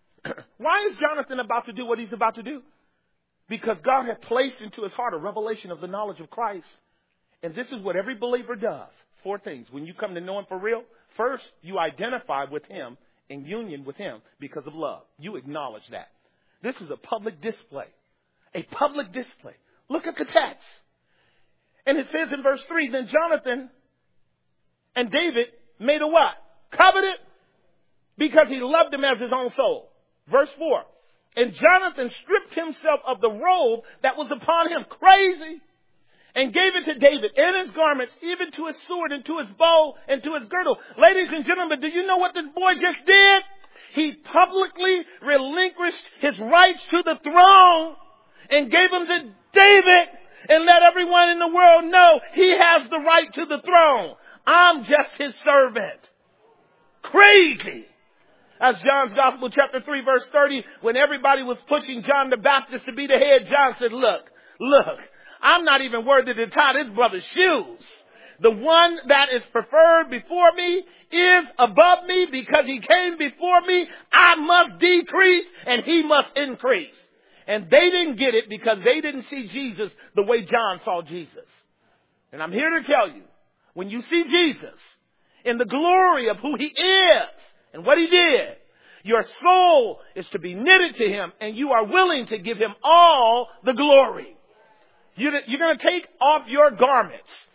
Why is Jonathan about to do what he's about to do? Because God had placed into his heart a revelation of the knowledge of Christ. And this is what every believer does. 4 things. When you come to know him for real, first, you identify with him in union with him because of love. You acknowledge that. This is a public display. A public display. Look at the text. And it says in verse 3, then Jonathan and David made a what? Covenant, because he loved him as his own soul. Verse 4. And Jonathan stripped himself of the robe that was upon him. Crazy. And gave it to David and his garments, even to his sword and to his bow and to his girdle. Ladies and gentlemen, do you know what this boy just did? He publicly relinquished his rights to the throne and gave them to David and let everyone in the world know he has the right to the throne. I'm just his servant. Crazy. As John's Gospel chapter 3 verse 30, when everybody was pushing John the Baptist to be the head, John said, look, I'm not even worthy to tie this brother's shoes. The one that is preferred before me is above me because he came before me. I must decrease and he must increase. And they didn't get it because they didn't see Jesus the way John saw Jesus. And I'm here to tell you, when you see Jesus in the glory of who he is and what he did, your soul is to be knitted to him and you are willing to give him all the glory. You're going to take off your garments.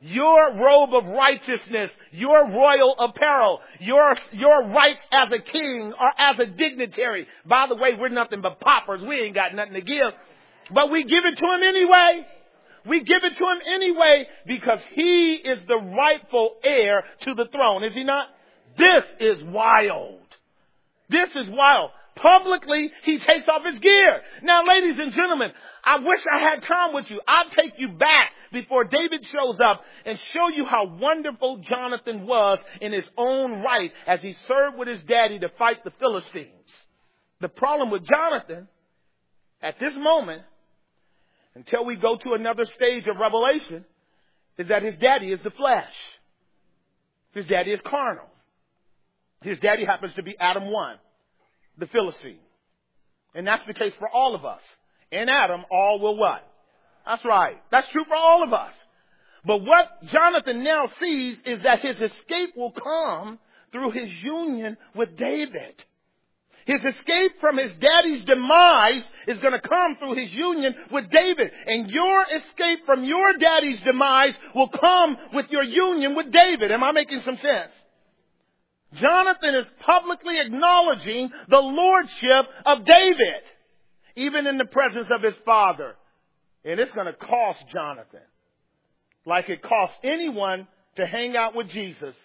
your robe of righteousness, your royal apparel, your rights as a king or as a dignitary. By the way, we're nothing but paupers. We ain't got nothing to give. But we give it to him anyway. We give it to him anyway because he is the rightful heir to the throne. Is he not? This is wild. This is wild. Publicly, he takes off his gear. Now, ladies and gentlemen, I wish I had time with you. I'll take you back before David shows up and show you how wonderful Jonathan was in his own right as he served with his daddy to fight the Philistines. The problem with Jonathan at this moment, until we go to another stage of Revelation, is that his daddy is the flesh. His daddy is carnal. His daddy happens to be Adam 1, the Philistine. And that's the case for all of us. In Adam, all will what? That's right. That's true for all of us. But what Jonathan now sees is that his escape will come through his union with David. His escape from his daddy's demise is going to come through his union with David. And your escape from your daddy's demise will come with your union with David. Am I making some sense? Jonathan is publicly acknowledging the lordship of David, even in the presence of his father. And it's going to cost Jonathan, like it costs anyone to hang out with Jesus.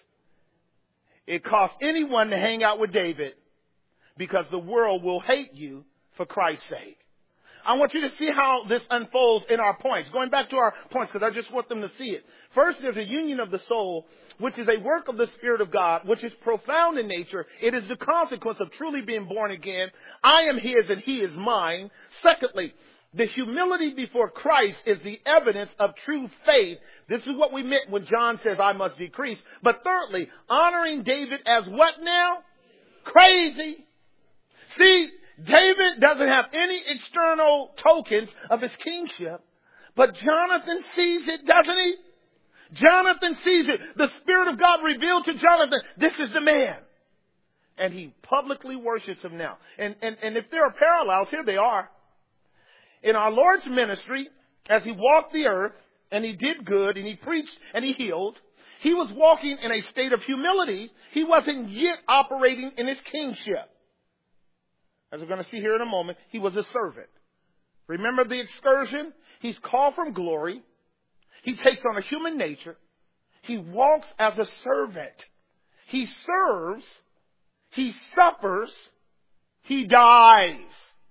It costs anyone to hang out with David, because the world will hate you for Christ's sake. I want you to see how this unfolds in our points. Going back to our points, because I just want them to see it. First, there's a union of the soul, which is a work of the Spirit of God, which is profound in nature. It is the consequence of truly being born again. I am his and he is mine. Secondly, the humility before Christ is the evidence of true faith. This is what we meant when John says, I must decrease. But thirdly, honoring David as what now? Crazy. See, David doesn't have any external tokens of his kingship, but Jonathan sees it, doesn't he? Jonathan sees it. The Spirit of God revealed to Jonathan, this is the man. And he publicly worships him now. And if there are parallels, here they are. In our Lord's ministry, as he walked the earth, and he did good, and he preached, and he healed, he was walking in a state of humility. He wasn't yet operating in his kingship. As we're going to see here in a moment, he was a servant. Remember the excursion? He's called from glory. He takes on a human nature. He walks as a servant. He serves. He suffers. He dies.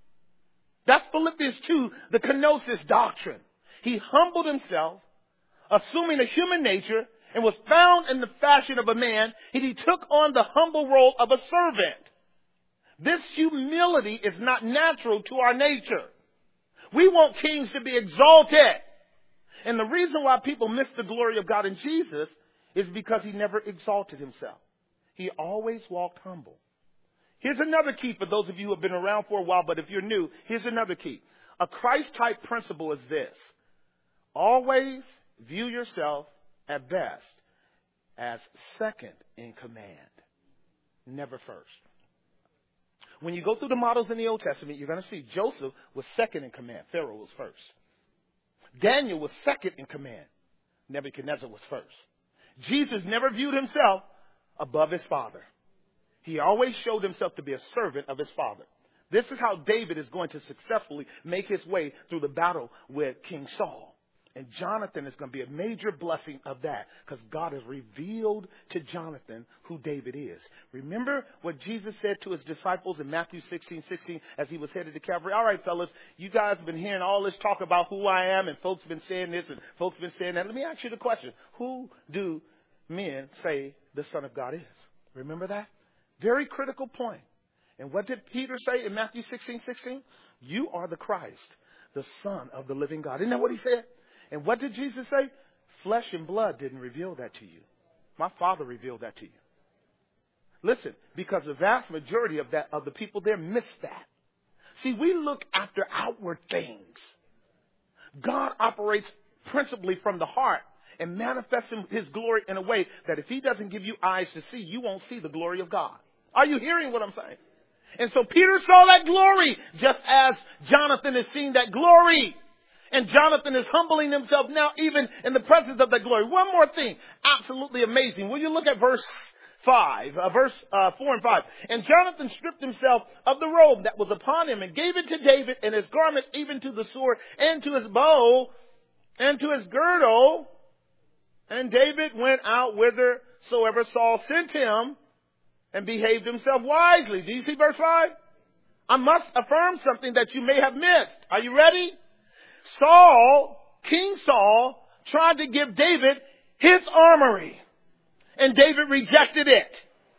That's Philippians 2, the kenosis doctrine. He humbled himself, assuming a human nature, and was found in the fashion of a man, and he took on the humble role of a servant. This humility is not natural to our nature. We want kings to be exalted. And the reason why people miss the glory of God in Jesus is because he never exalted himself. He always walked humble. Here's another key for those of you who have been around for a while, but if you're new, here's another key. A Christ-type principle is this. Always view yourself at best as second in command, never first. When you go through the models in the Old Testament, you're going to see Joseph was second in command. Pharaoh was first. Daniel was second in command. Nebuchadnezzar was first. Jesus never viewed himself above his father. He always showed himself to be a servant of his father. This is how David is going to successfully make his way through the battle with King Saul. And Jonathan is going to be a major blessing of that, because God has revealed to Jonathan who David is. Remember what Jesus said to his disciples in Matthew 16:16 as he was headed to Calvary? All right, fellas, you guys have been hearing all this talk about who I am, and folks have been saying this and folks have been saying that. Let me ask you the question. Who do men say the Son of God is? Remember that? Very critical point. And what did Peter say in Matthew 16:16? You are the Christ, the Son of the living God. Isn't that what he said? And what did Jesus say? Flesh and blood didn't reveal that to you. My Father revealed that to you. Listen, because the vast majority of the people there missed that. See, we look after outward things. God operates principally from the heart and manifests his glory in a way that if he doesn't give you eyes to see, you won't see the glory of God. Are you hearing what I'm saying? And so Peter saw that glory just as Jonathan is seeing that glory. And Jonathan is humbling himself now even in the presence of that glory. One more thing. Absolutely amazing. Will you look at verse 4 and 5. And Jonathan stripped himself of the robe that was upon him and gave it to David, and his garment, even to the sword, and to his bow, and to his girdle. And David went out whithersoever Saul sent him, and behaved himself wisely. Do you see verse 5? I must affirm something that you may have missed. Are you ready? King Saul, tried to give David his armory, and David rejected it.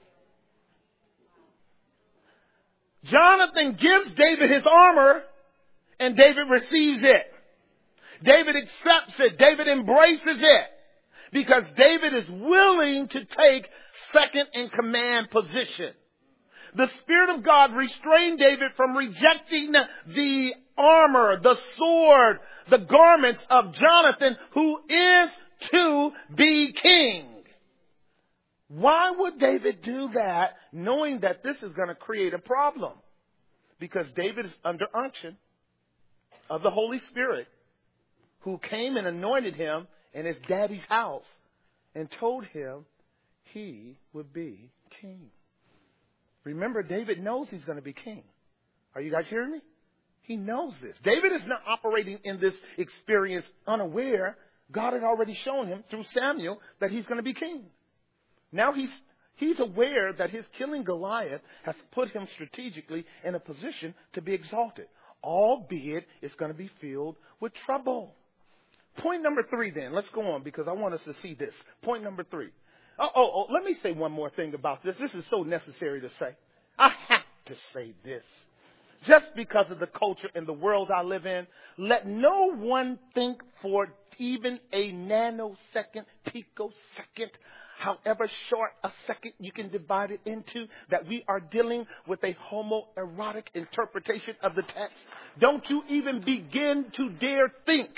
Jonathan gives David his armor, and David receives it. David accepts it. David embraces it. Because David is willing to take second in command position. The Spirit of God restrained David from rejecting the armor, the sword, the garments of Jonathan, who is to be king. Why would David do that, knowing that this is going to create a problem? Because David is under unction of the Holy Spirit, who came and anointed him in his daddy's house and told him he would be king. Remember, David knows he's going to be king. Are you guys hearing me? He knows this. David is not operating in this experience unaware. God had already shown him through Samuel that he's going to be king. Now he's aware that his killing Goliath has put him strategically in a position to be exalted, albeit it's going to be filled with trouble. Point number 3 then. Let's go on because I want us to see this. Point number 3. Let me say one more thing about this. This is so necessary to say. I have to say this. Just because of the culture and the world I live in, let no one think for even a nanosecond, picosecond, however short a second you can divide it into, that we are dealing with a homoerotic interpretation of the text. Don't you even begin to dare think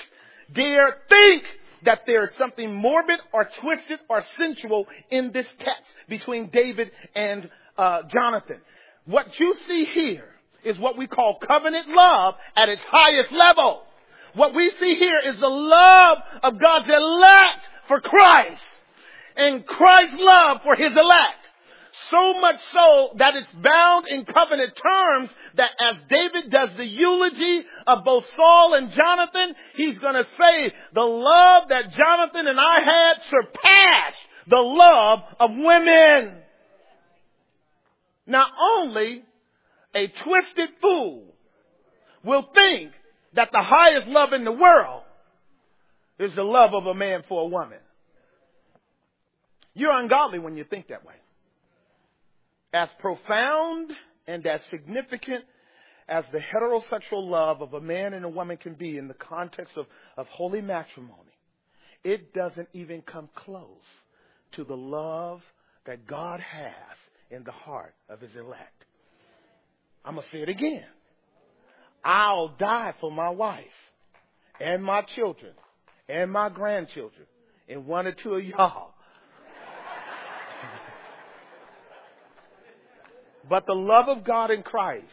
that there is something morbid or twisted or sensual in this text between David and Jonathan. What you see here is what we call covenant love at its highest level. What we see here is the love of God's elect for Christ and Christ's love for his elect. So much so that it's bound in covenant terms that as David does the eulogy of both Saul and Jonathan, he's going to say the love that Jonathan and I had surpassed the love of women. Not only a twisted fool will think that the highest love in the world is the love of a man for a woman. You're ungodly when you think that way. As profound and as significant as the heterosexual love of a man and a woman can be in the context of holy matrimony, it doesn't even come close to the love that God has in the heart of his elect. I'm going to say it again. I'll die for my wife and my children and my grandchildren and one or two of y'all. But the love of God in Christ,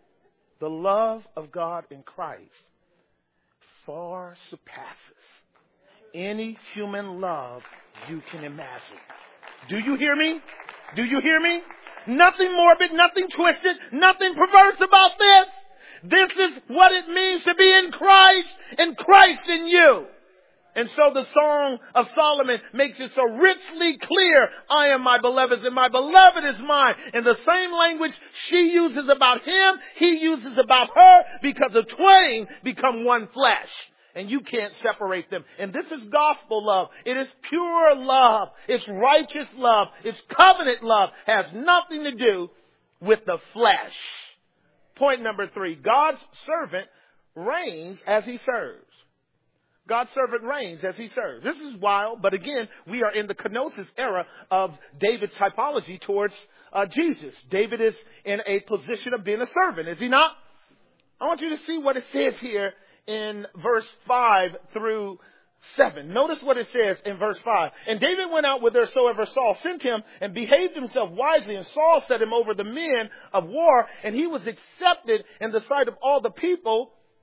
far surpasses any human love you can imagine. Do you hear me? Do you hear me? Nothing morbid, nothing twisted, nothing perverse about this. This is what it means to be in Christ and Christ in you. And so the Song of Solomon makes it so richly clear, I am my beloved's and my beloved is mine. In the same language she uses about him, he uses about her, because the twain become one flesh. And you can't separate them. And this is gospel love. It is pure love. It's righteous love. It's covenant love. Has nothing to do with the flesh. Point number 3. God's servant reigns as he serves. God's servant reigns as he serves. This is wild, but again, we are in the kenosis era of David's typology towards Jesus. David is in a position of being a servant, is he not? I want you to see what it says here in verse 5 through 7. Notice what it says in verse 5. And David went out whithersoever Saul sent him and behaved himself wisely. And Saul set him over the men of war, and he was accepted in the sight of all the people.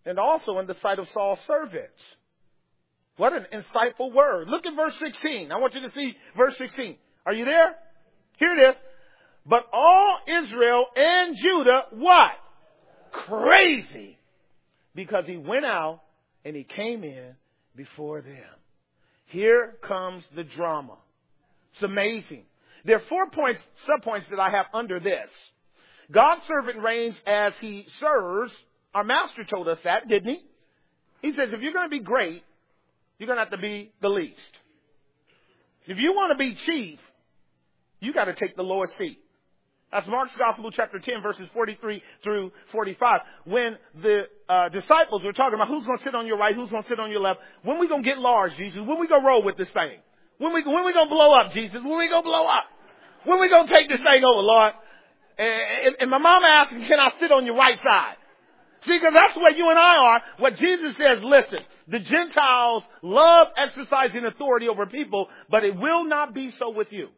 and also in the sight of Saul's servants. What an insightful word. Look at verse 16. I want you to see verse 16. Are you there? Here it is. But all Israel and Judah, what? Crazy. Because he went out and he came in before them. Here comes the drama. It's amazing. There are 4 points, subpoints that I have under this. God's servant reigns as he serves. Our master told us that, didn't he? He says, if you're going to be great, you're going to have to be the least. If you want to be chief, you got to take the lowest seat. That's Mark's Gospel, chapter 10, verses 43 through 45. When the disciples were talking about who's going to sit on your right, who's going to sit on your left, when we going to get large, Jesus? When we going to roll with this thing? When we going to blow up, Jesus? When we going to blow up? When we going to take this thing over, Lord? And my mama asked me, can I sit on your right side? See, because that's where you and I are. What Jesus says, listen, the Gentiles love exercising authority over people, but it will not be so with you.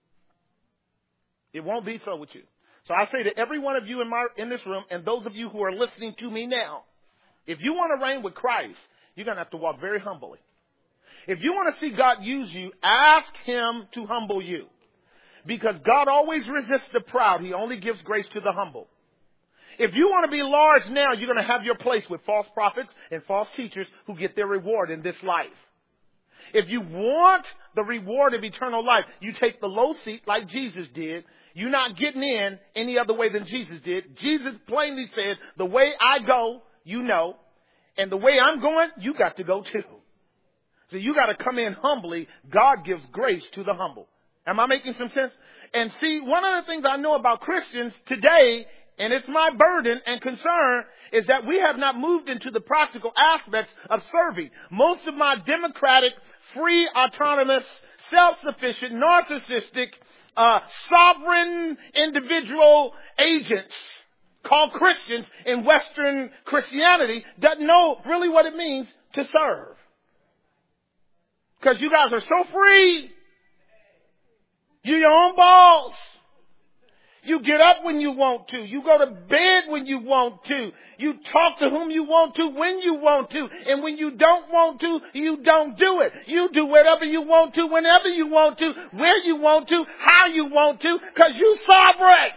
It won't be so with you. So I say to every one of you in this room, and those of you who are listening to me now, if you want to reign with Christ, you're going to have to walk very humbly. If you want to see God use you, ask him to humble you. Because God always resists the proud. He only gives grace to the humble. If you want to be large now, you're going to have your place with false prophets and false teachers who get their reward in this life. If you want the reward of eternal life, you take the low seat like Jesus did. You're not getting in any other way than Jesus did. Jesus plainly said, the way I go, you know, and the way I'm going, you got to go too. So you got to come in humbly. God gives grace to the humble. Am I making some sense? And see, one of the things I know about Christians today, and it's my burden and concern, is that we have not moved into the practical aspects of serving. Most of my democratic, free, autonomous, self-sufficient, narcissistic, sovereign individual agents called Christians in Western Christianity doesn't know really what it means to serve. Because you guys are so free. You're your own boss. You get up when you want to. You go to bed when you want to. You talk to whom you want to, when you want to. And when you don't want to, you don't do it. You do whatever you want to, whenever you want to, where you want to, how you want to, because you're sovereign.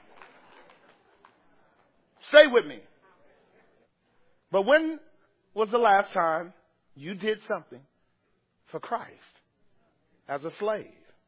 Say with me. But when was the last time you did something for Christ as a slave?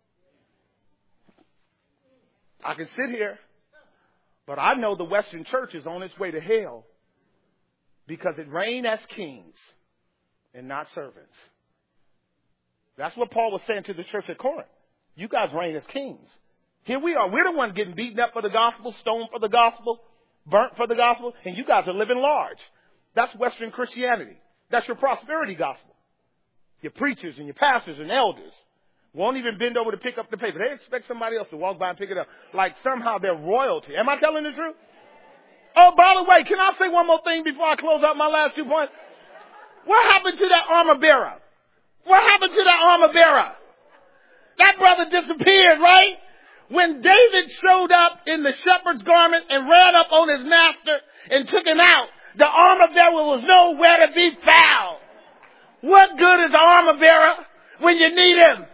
I can sit here, but I know the Western church is on its way to hell because it reigned as kings and not servants. That's what Paul was saying to the church at Corinth. You guys reign as kings. Here we are. We're the ones getting beaten up for the gospel, stoned for the gospel, burnt for the gospel, and you guys are living large. That's Western Christianity. That's your prosperity gospel. Your preachers and your pastors and elders won't even bend over to pick up the paper. They expect somebody else to walk by and pick it up. Like somehow they're royalty. Am I telling the truth? Oh, by the way, can I say one more thing before I close out my last 2 points? What happened to that armor bearer? What happened to that armor bearer? That brother disappeared, right? When David showed up in the shepherd's garment and ran up on his master and took him out, the armor bearer was nowhere to be found. What good is the armor bearer when you need him?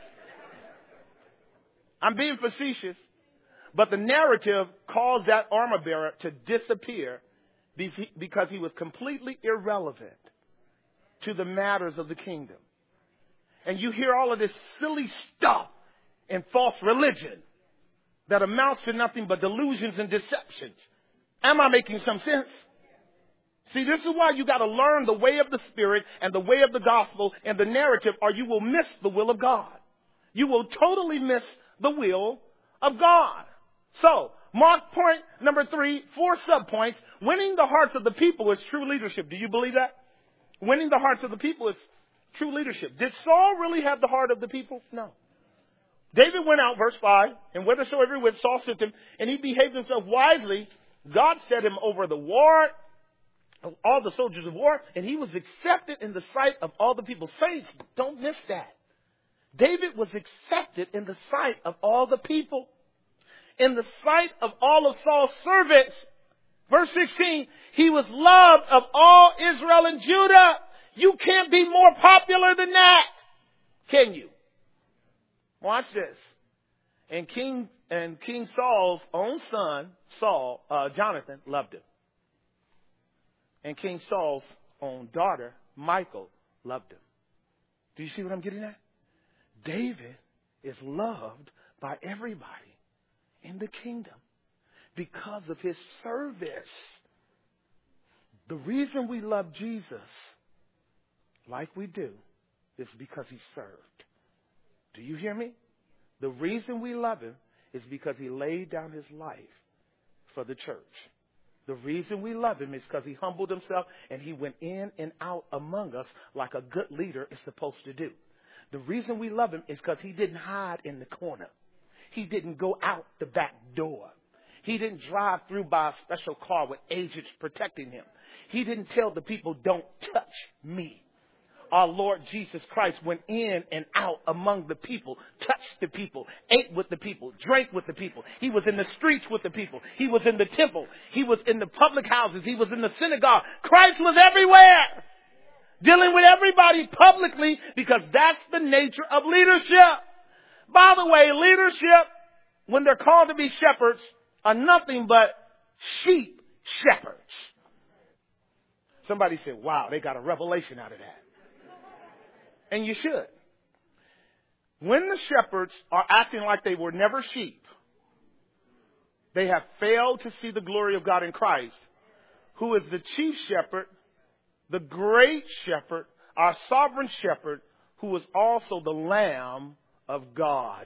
I'm being facetious, but the narrative caused that armor bearer to disappear because he was completely irrelevant to the matters of the kingdom. And you hear all of this silly stuff in false religion that amounts to nothing but delusions and deceptions. Am I making some sense? See, this is why you got to learn the way of the Spirit and the way of the gospel and the narrative, or you will miss the will of God. You will totally miss the will of God. So, mark point number 3, 4 subpoints. Winning the hearts of the people is true leadership. Do you believe that? Winning the hearts of the people is true leadership. Did Saul really have the heart of the people? No. David went out, verse 5, and whithersoever he went, Saul sent him, and he behaved himself wisely. God set him over the war, all the soldiers of war, and he was accepted in the sight of all the people. Saints, don't miss that. David was accepted in the sight of all the people. In the sight of all of Saul's servants, Verse 16, he was loved of all Israel and Judah. You can't be more popular than that. Can you? Watch this. And King Saul's own son, Jonathan, loved him. And King Saul's own daughter, Michal, loved him. Do you see what I'm getting at? David is loved by everybody in the kingdom because of his service. The reason we love Jesus like we do is because he served. Do you hear me? The reason we love him is because he laid down his life for the church. The reason we love him is because he humbled himself and he went in and out among us like a good leader is supposed to do. The reason we love him is because he didn't hide in the corner. He didn't go out the back door. He didn't drive through by a special car with agents protecting him. He didn't tell the people, don't touch me. Our Lord Jesus Christ went in and out among the people, touched the people, ate with the people, drank with the people. He was in the streets with the people. He was in the temple. He was in the public houses. He was in the synagogue. Christ was everywhere, dealing with everybody publicly because that's the nature of leadership. By the way, leadership, when they're called to be shepherds, are nothing but sheep shepherds. Somebody said, wow, they got a revelation out of that. And you should. When the shepherds are acting like they were never sheep, they have failed to see the glory of God in Christ, who is the chief shepherd, the great shepherd, our sovereign shepherd, who is also the Lamb of God.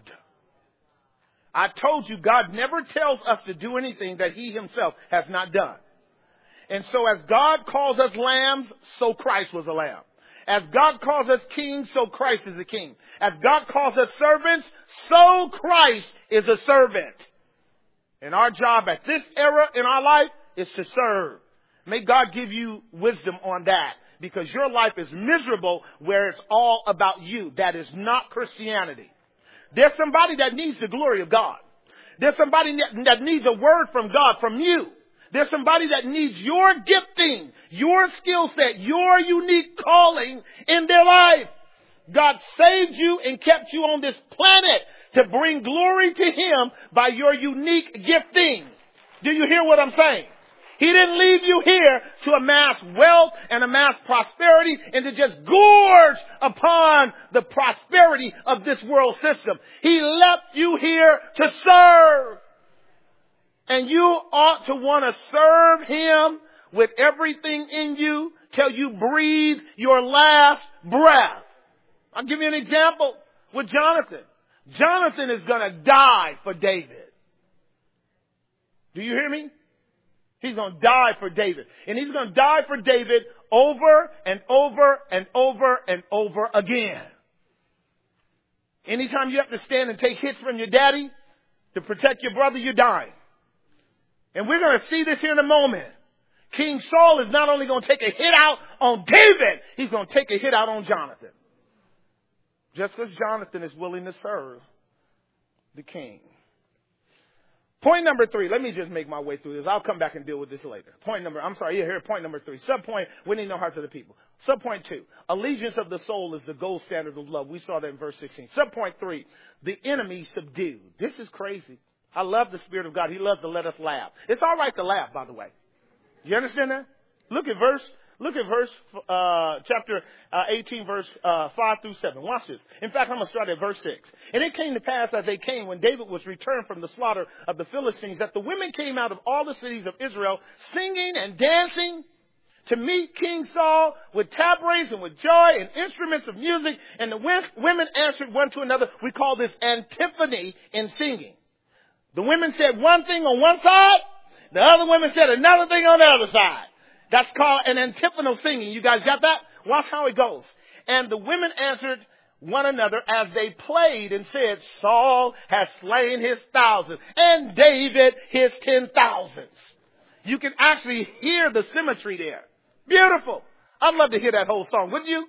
I told you God never tells us to do anything that he himself has not done. And so as God calls us lambs, so Christ was a lamb. As God calls us kings, so Christ is a king. As God calls us servants, so Christ is a servant. And our job at this era in our life is to serve. May God give you wisdom on that, because your life is miserable where it's all about you. That is not Christianity. There's somebody that needs the glory of God. There's somebody that needs a word from God, from you. There's somebody that needs your gifting, your skill set, your unique calling in their life. God saved you and kept you on this planet to bring glory to him by your unique gifting. Do you hear what I'm saying? He didn't leave you here to amass wealth and amass prosperity and to just gorge upon the prosperity of this world system. He left you here to serve. And you ought to want to serve him with everything in you till you breathe your last breath. I'll give you an example with Jonathan. Jonathan is going to die for David. Do you hear me? He's going to die for David. And he's going to die for David over and over and over and over again. Anytime you have to stand and take hits from your daddy to protect your brother, you're dying. And we're going to see this here in a moment. King Saul is not only going to take a hit out on David, he's going to take a hit out on Jonathan. Just because Jonathan is willing to serve the king. Point number 3. Let me just make my way through this. I'll come back and deal with this later. Point number 3. Subpoint, winning the hearts of the people. Subpoint 2. Allegiance of the soul is the gold standard of love. We saw that in verse 16. Subpoint 3. The enemy subdued. This is crazy. I love the Spirit of God. He loves to let us laugh. It's all right to laugh, by the way. You understand that? Look at chapter 18, verse 5 through 7. Watch this. In fact, I'm going to start at verse 6. And it came to pass as they came, when David was returned from the slaughter of the Philistines, that the women came out of all the cities of Israel, singing and dancing to meet King Saul with tabrets and with joy and instruments of music. And the women answered one to another. We call this antiphony in singing. The women said one thing on one side. The other women said another thing on the other side. That's called an antiphonal singing. You guys got that? Watch how it goes. And the women answered one another as they played and said, Saul has slain his 1,000 and David his 10,000s. You can actually hear the symmetry there. Beautiful. I'd love to hear that whole song, wouldn't you?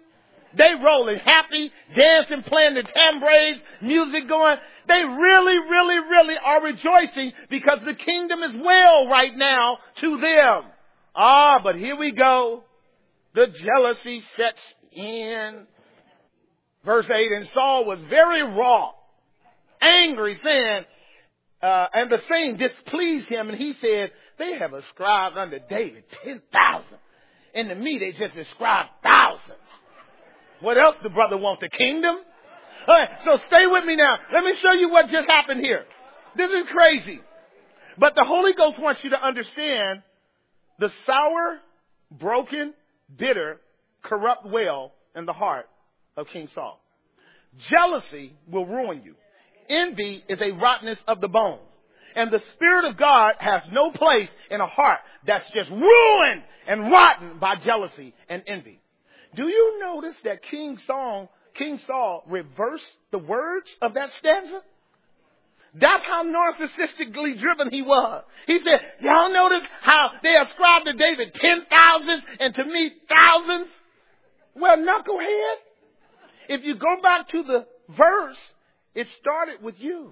They rolling happy, dancing, playing the tambourines, music going. They really, really, really are rejoicing because the kingdom is well right now to them. But here we go. The jealousy sets in. Verse 8, and Saul was very wroth, angry, saying, and the saying displeased him, and he said, they have ascribed unto David 10,000. And to me, they just ascribed thousands. What else the brother want? The kingdom? All right, so stay with me now. Let me show you what just happened here. This is crazy. But the Holy Ghost wants you to understand the sour, broken, bitter, corrupt well in the heart of King Saul. Jealousy will ruin you. Envy is a rottenness of the bone. And the Spirit of God has no place in a heart that's just ruined and rotten by jealousy and envy. Do you notice that King Saul reversed the words of that stanza? That's how narcissistically driven he was. He said, y'all notice how they ascribed to David 10,000 and to me thousands? Well, knucklehead, if you go back to the verse, it started with you.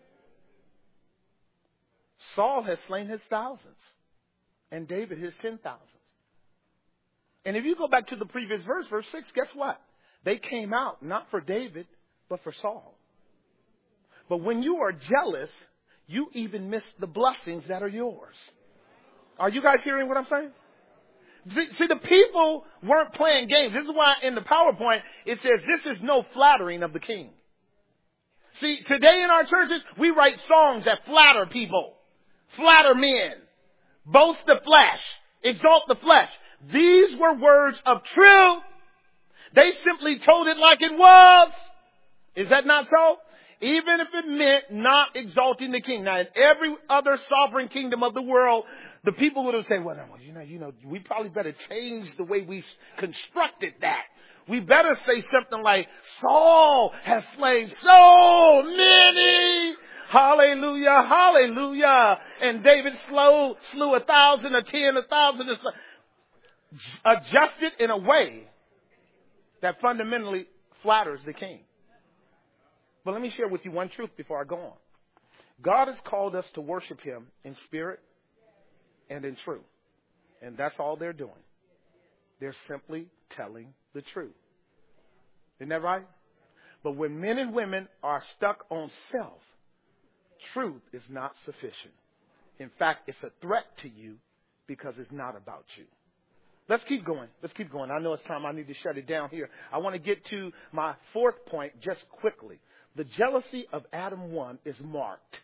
Saul has slain his thousands and David his 10,000. And if you go back to the previous verse, verse 6, guess what? They came out not for David, but for Saul. But when you are jealous, you even miss the blessings that are yours. Are you guys hearing what I'm saying? See, the people weren't playing games. This is why in the PowerPoint it says this is no flattering of the king. See, today in our churches, we write songs that flatter people, flatter men, boast the flesh, exalt the flesh. These were words of truth. They simply told it like it was. Is that not so? Even if it meant not exalting the king. Now, in every other sovereign kingdom of the world, the people would have said, well, we probably better change the way we constructed that. We better say something like, Saul has slain so many. Hallelujah, hallelujah. And David slew 1,000 or 10,000. Adjust it in a way that fundamentally flatters the king. But let me share with you one truth before I go on. God has called us to worship him in spirit and in truth. And that's all they're doing. They're simply telling the truth. Isn't that right? But when men and women are stuck on self, truth is not sufficient. In fact, it's a threat to you because it's not about you. Let's keep going. I know it's time. I need to shut it down here. I want to get to my fourth point just quickly. The jealousy of Adam 1 is marked.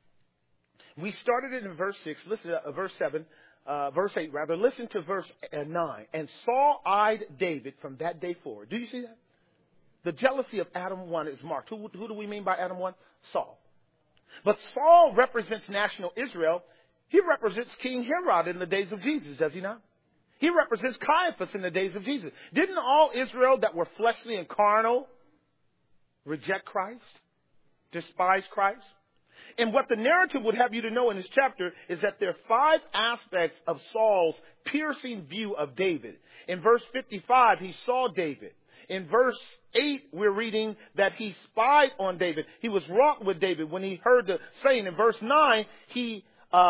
We started it in verse 6. Listen to verse 7. Verse 8, rather. Listen to verse 9. And Saul eyed David from that day forward. Do you see that? The jealousy of Adam 1 is marked. Who do we mean by Adam 1? Saul. But Saul represents national Israel. He represents King Herod in the days of Jesus, does he not? He represents Caiaphas in the days of Jesus. Didn't all Israel that were fleshly and carnal reject Christ? Despise Christ? And what the narrative would have you to know in this chapter is that there are 5 aspects of Saul's piercing view of David. In verse 55, he saw David. In verse 8, we're reading that he spied on David. He was wroth with David when he heard the saying. In verse 9, he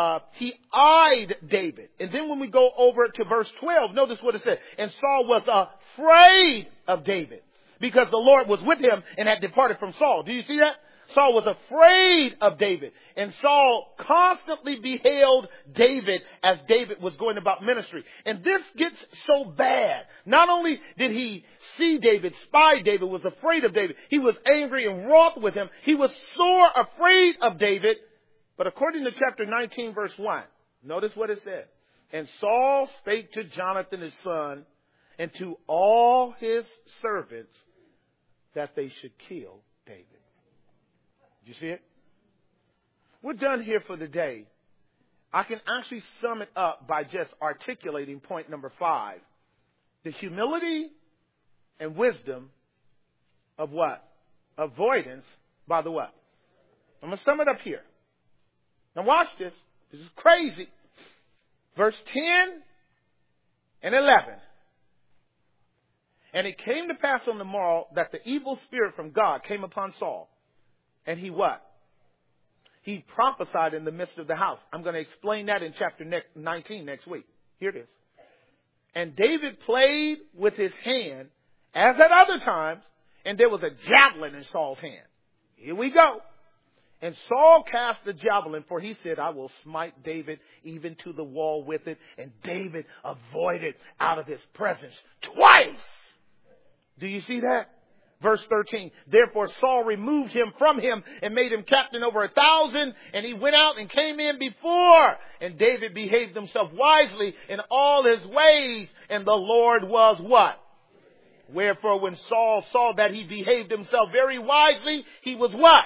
eyed David. And then when we go over to verse 12, notice what it said. And Saul was afraid of David because the Lord was with him and had departed from Saul. Do you see that? Saul was afraid of David. And Saul constantly beheld David as David was going about ministry. And this gets so bad. Not only did he see David, spy David, was afraid of David. He was angry and wroth with him. He was sore afraid of David. But according to chapter 19, verse 1, notice what it said. And Saul spake to Jonathan his son and to all his servants that they should kill David. You see it? We're done here for the day. I can actually sum it up by just articulating point number 5. The humility and wisdom of what? Avoidance by the what? I'm going to sum it up here. Now watch this. This is crazy. Verse 10 and 11. And it came to pass on the morrow that the evil spirit from God came upon Saul. And he what? He prophesied in the midst of the house. I'm going to explain that in chapter 19 next week. Here it is. And David played with his hand, as at other times, and there was a javelin in Saul's hand. Here we go. And Saul cast the javelin, for he said, I will smite David even to the wall with it. And David avoided out of his presence twice. Do you see that? Verse 13, therefore Saul removed him from him and made him captain over 1,000. And he went out and came in before. And David behaved himself wisely in all his ways. And the Lord was what? Wherefore when Saul saw that he behaved himself very wisely, he was what?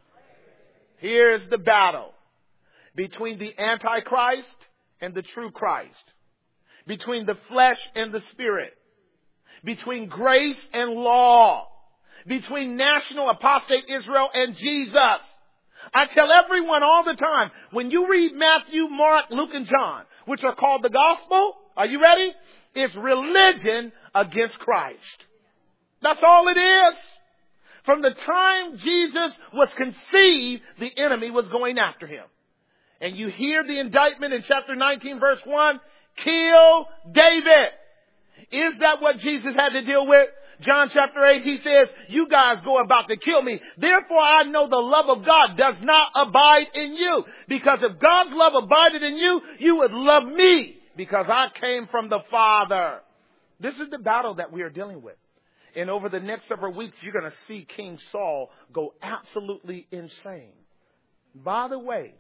Here's the battle between the Antichrist and the true Christ. Between the flesh and the spirit. Between grace and law. Between national apostate Israel and Jesus. I tell everyone all the time, when you read Matthew, Mark, Luke, and John, which are called the gospel, are you ready? It's religion against Christ. That's all it is. From the time Jesus was conceived, the enemy was going after him. And you hear the indictment in chapter 19, verse 1, kill David. Is that what Jesus had to deal with? John chapter 8, he says, you guys go about to kill me. Therefore, I know the love of God does not abide in you. Because if God's love abided in you, you would love me. Because I came from the Father. This is the battle that we are dealing with. And over the next several weeks, you're going to see King Saul go absolutely insane. By the way,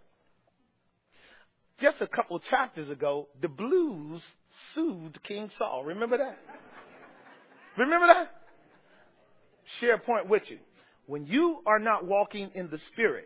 just a couple of chapters ago, the Blues sued King Saul. Remember that? Remember that? Share a point with you. When you are not walking in the Spirit,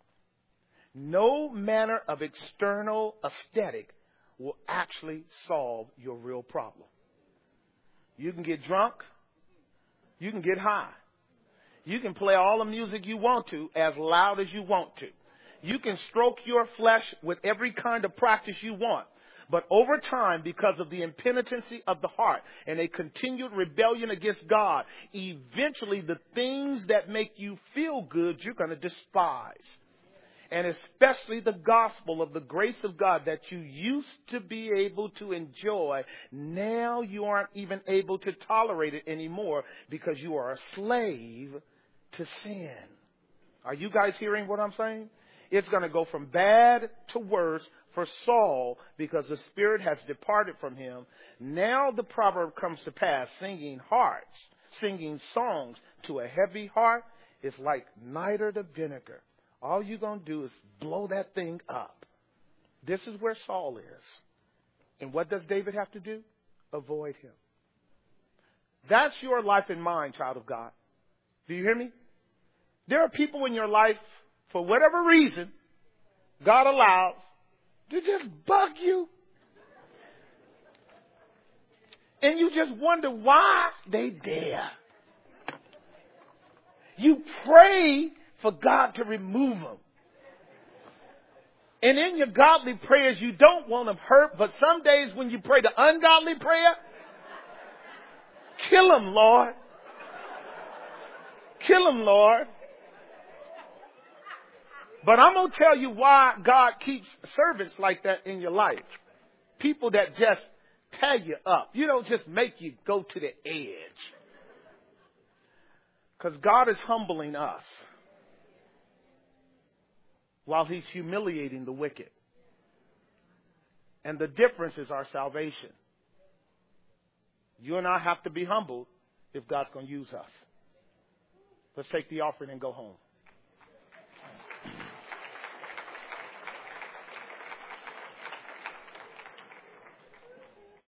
no manner of external aesthetic will actually solve your real problem. You can get drunk. You can get high. You can play all the music you want to as loud as you want to. You can stroke your flesh with every kind of practice you want. But over time, because of the impenitency of the heart and a continued rebellion against God, eventually the things that make you feel good, you're going to despise. And especially the gospel of the grace of God that you used to be able to enjoy, now you aren't even able to tolerate it anymore because you are a slave to sin. Are you guys hearing what I'm saying? It's going to go from bad to worse for Saul because the Spirit has departed from him. Now the proverb comes to pass, singing songs to a heavy heart is like niter to vinegar. All you're going to do is blow that thing up. This is where Saul is. And what does David have to do? Avoid him. That's your life and mine, child of God. Do you hear me? There are people in your life, for whatever reason, God allows, to just bug you. And you just wonder why they dare. You pray for God to remove them. And in your godly prayers, you don't want them hurt, but some days when you pray the ungodly prayer, kill them, Lord. Kill them, Lord. But I'm going to tell you why God keeps servants like that in your life. People that just tear you up. You don't just make you go to the edge. Because God is humbling us while He's humiliating the wicked. And the difference is our salvation. You and I have to be humbled if God's going to use us. Let's take the offering and go home.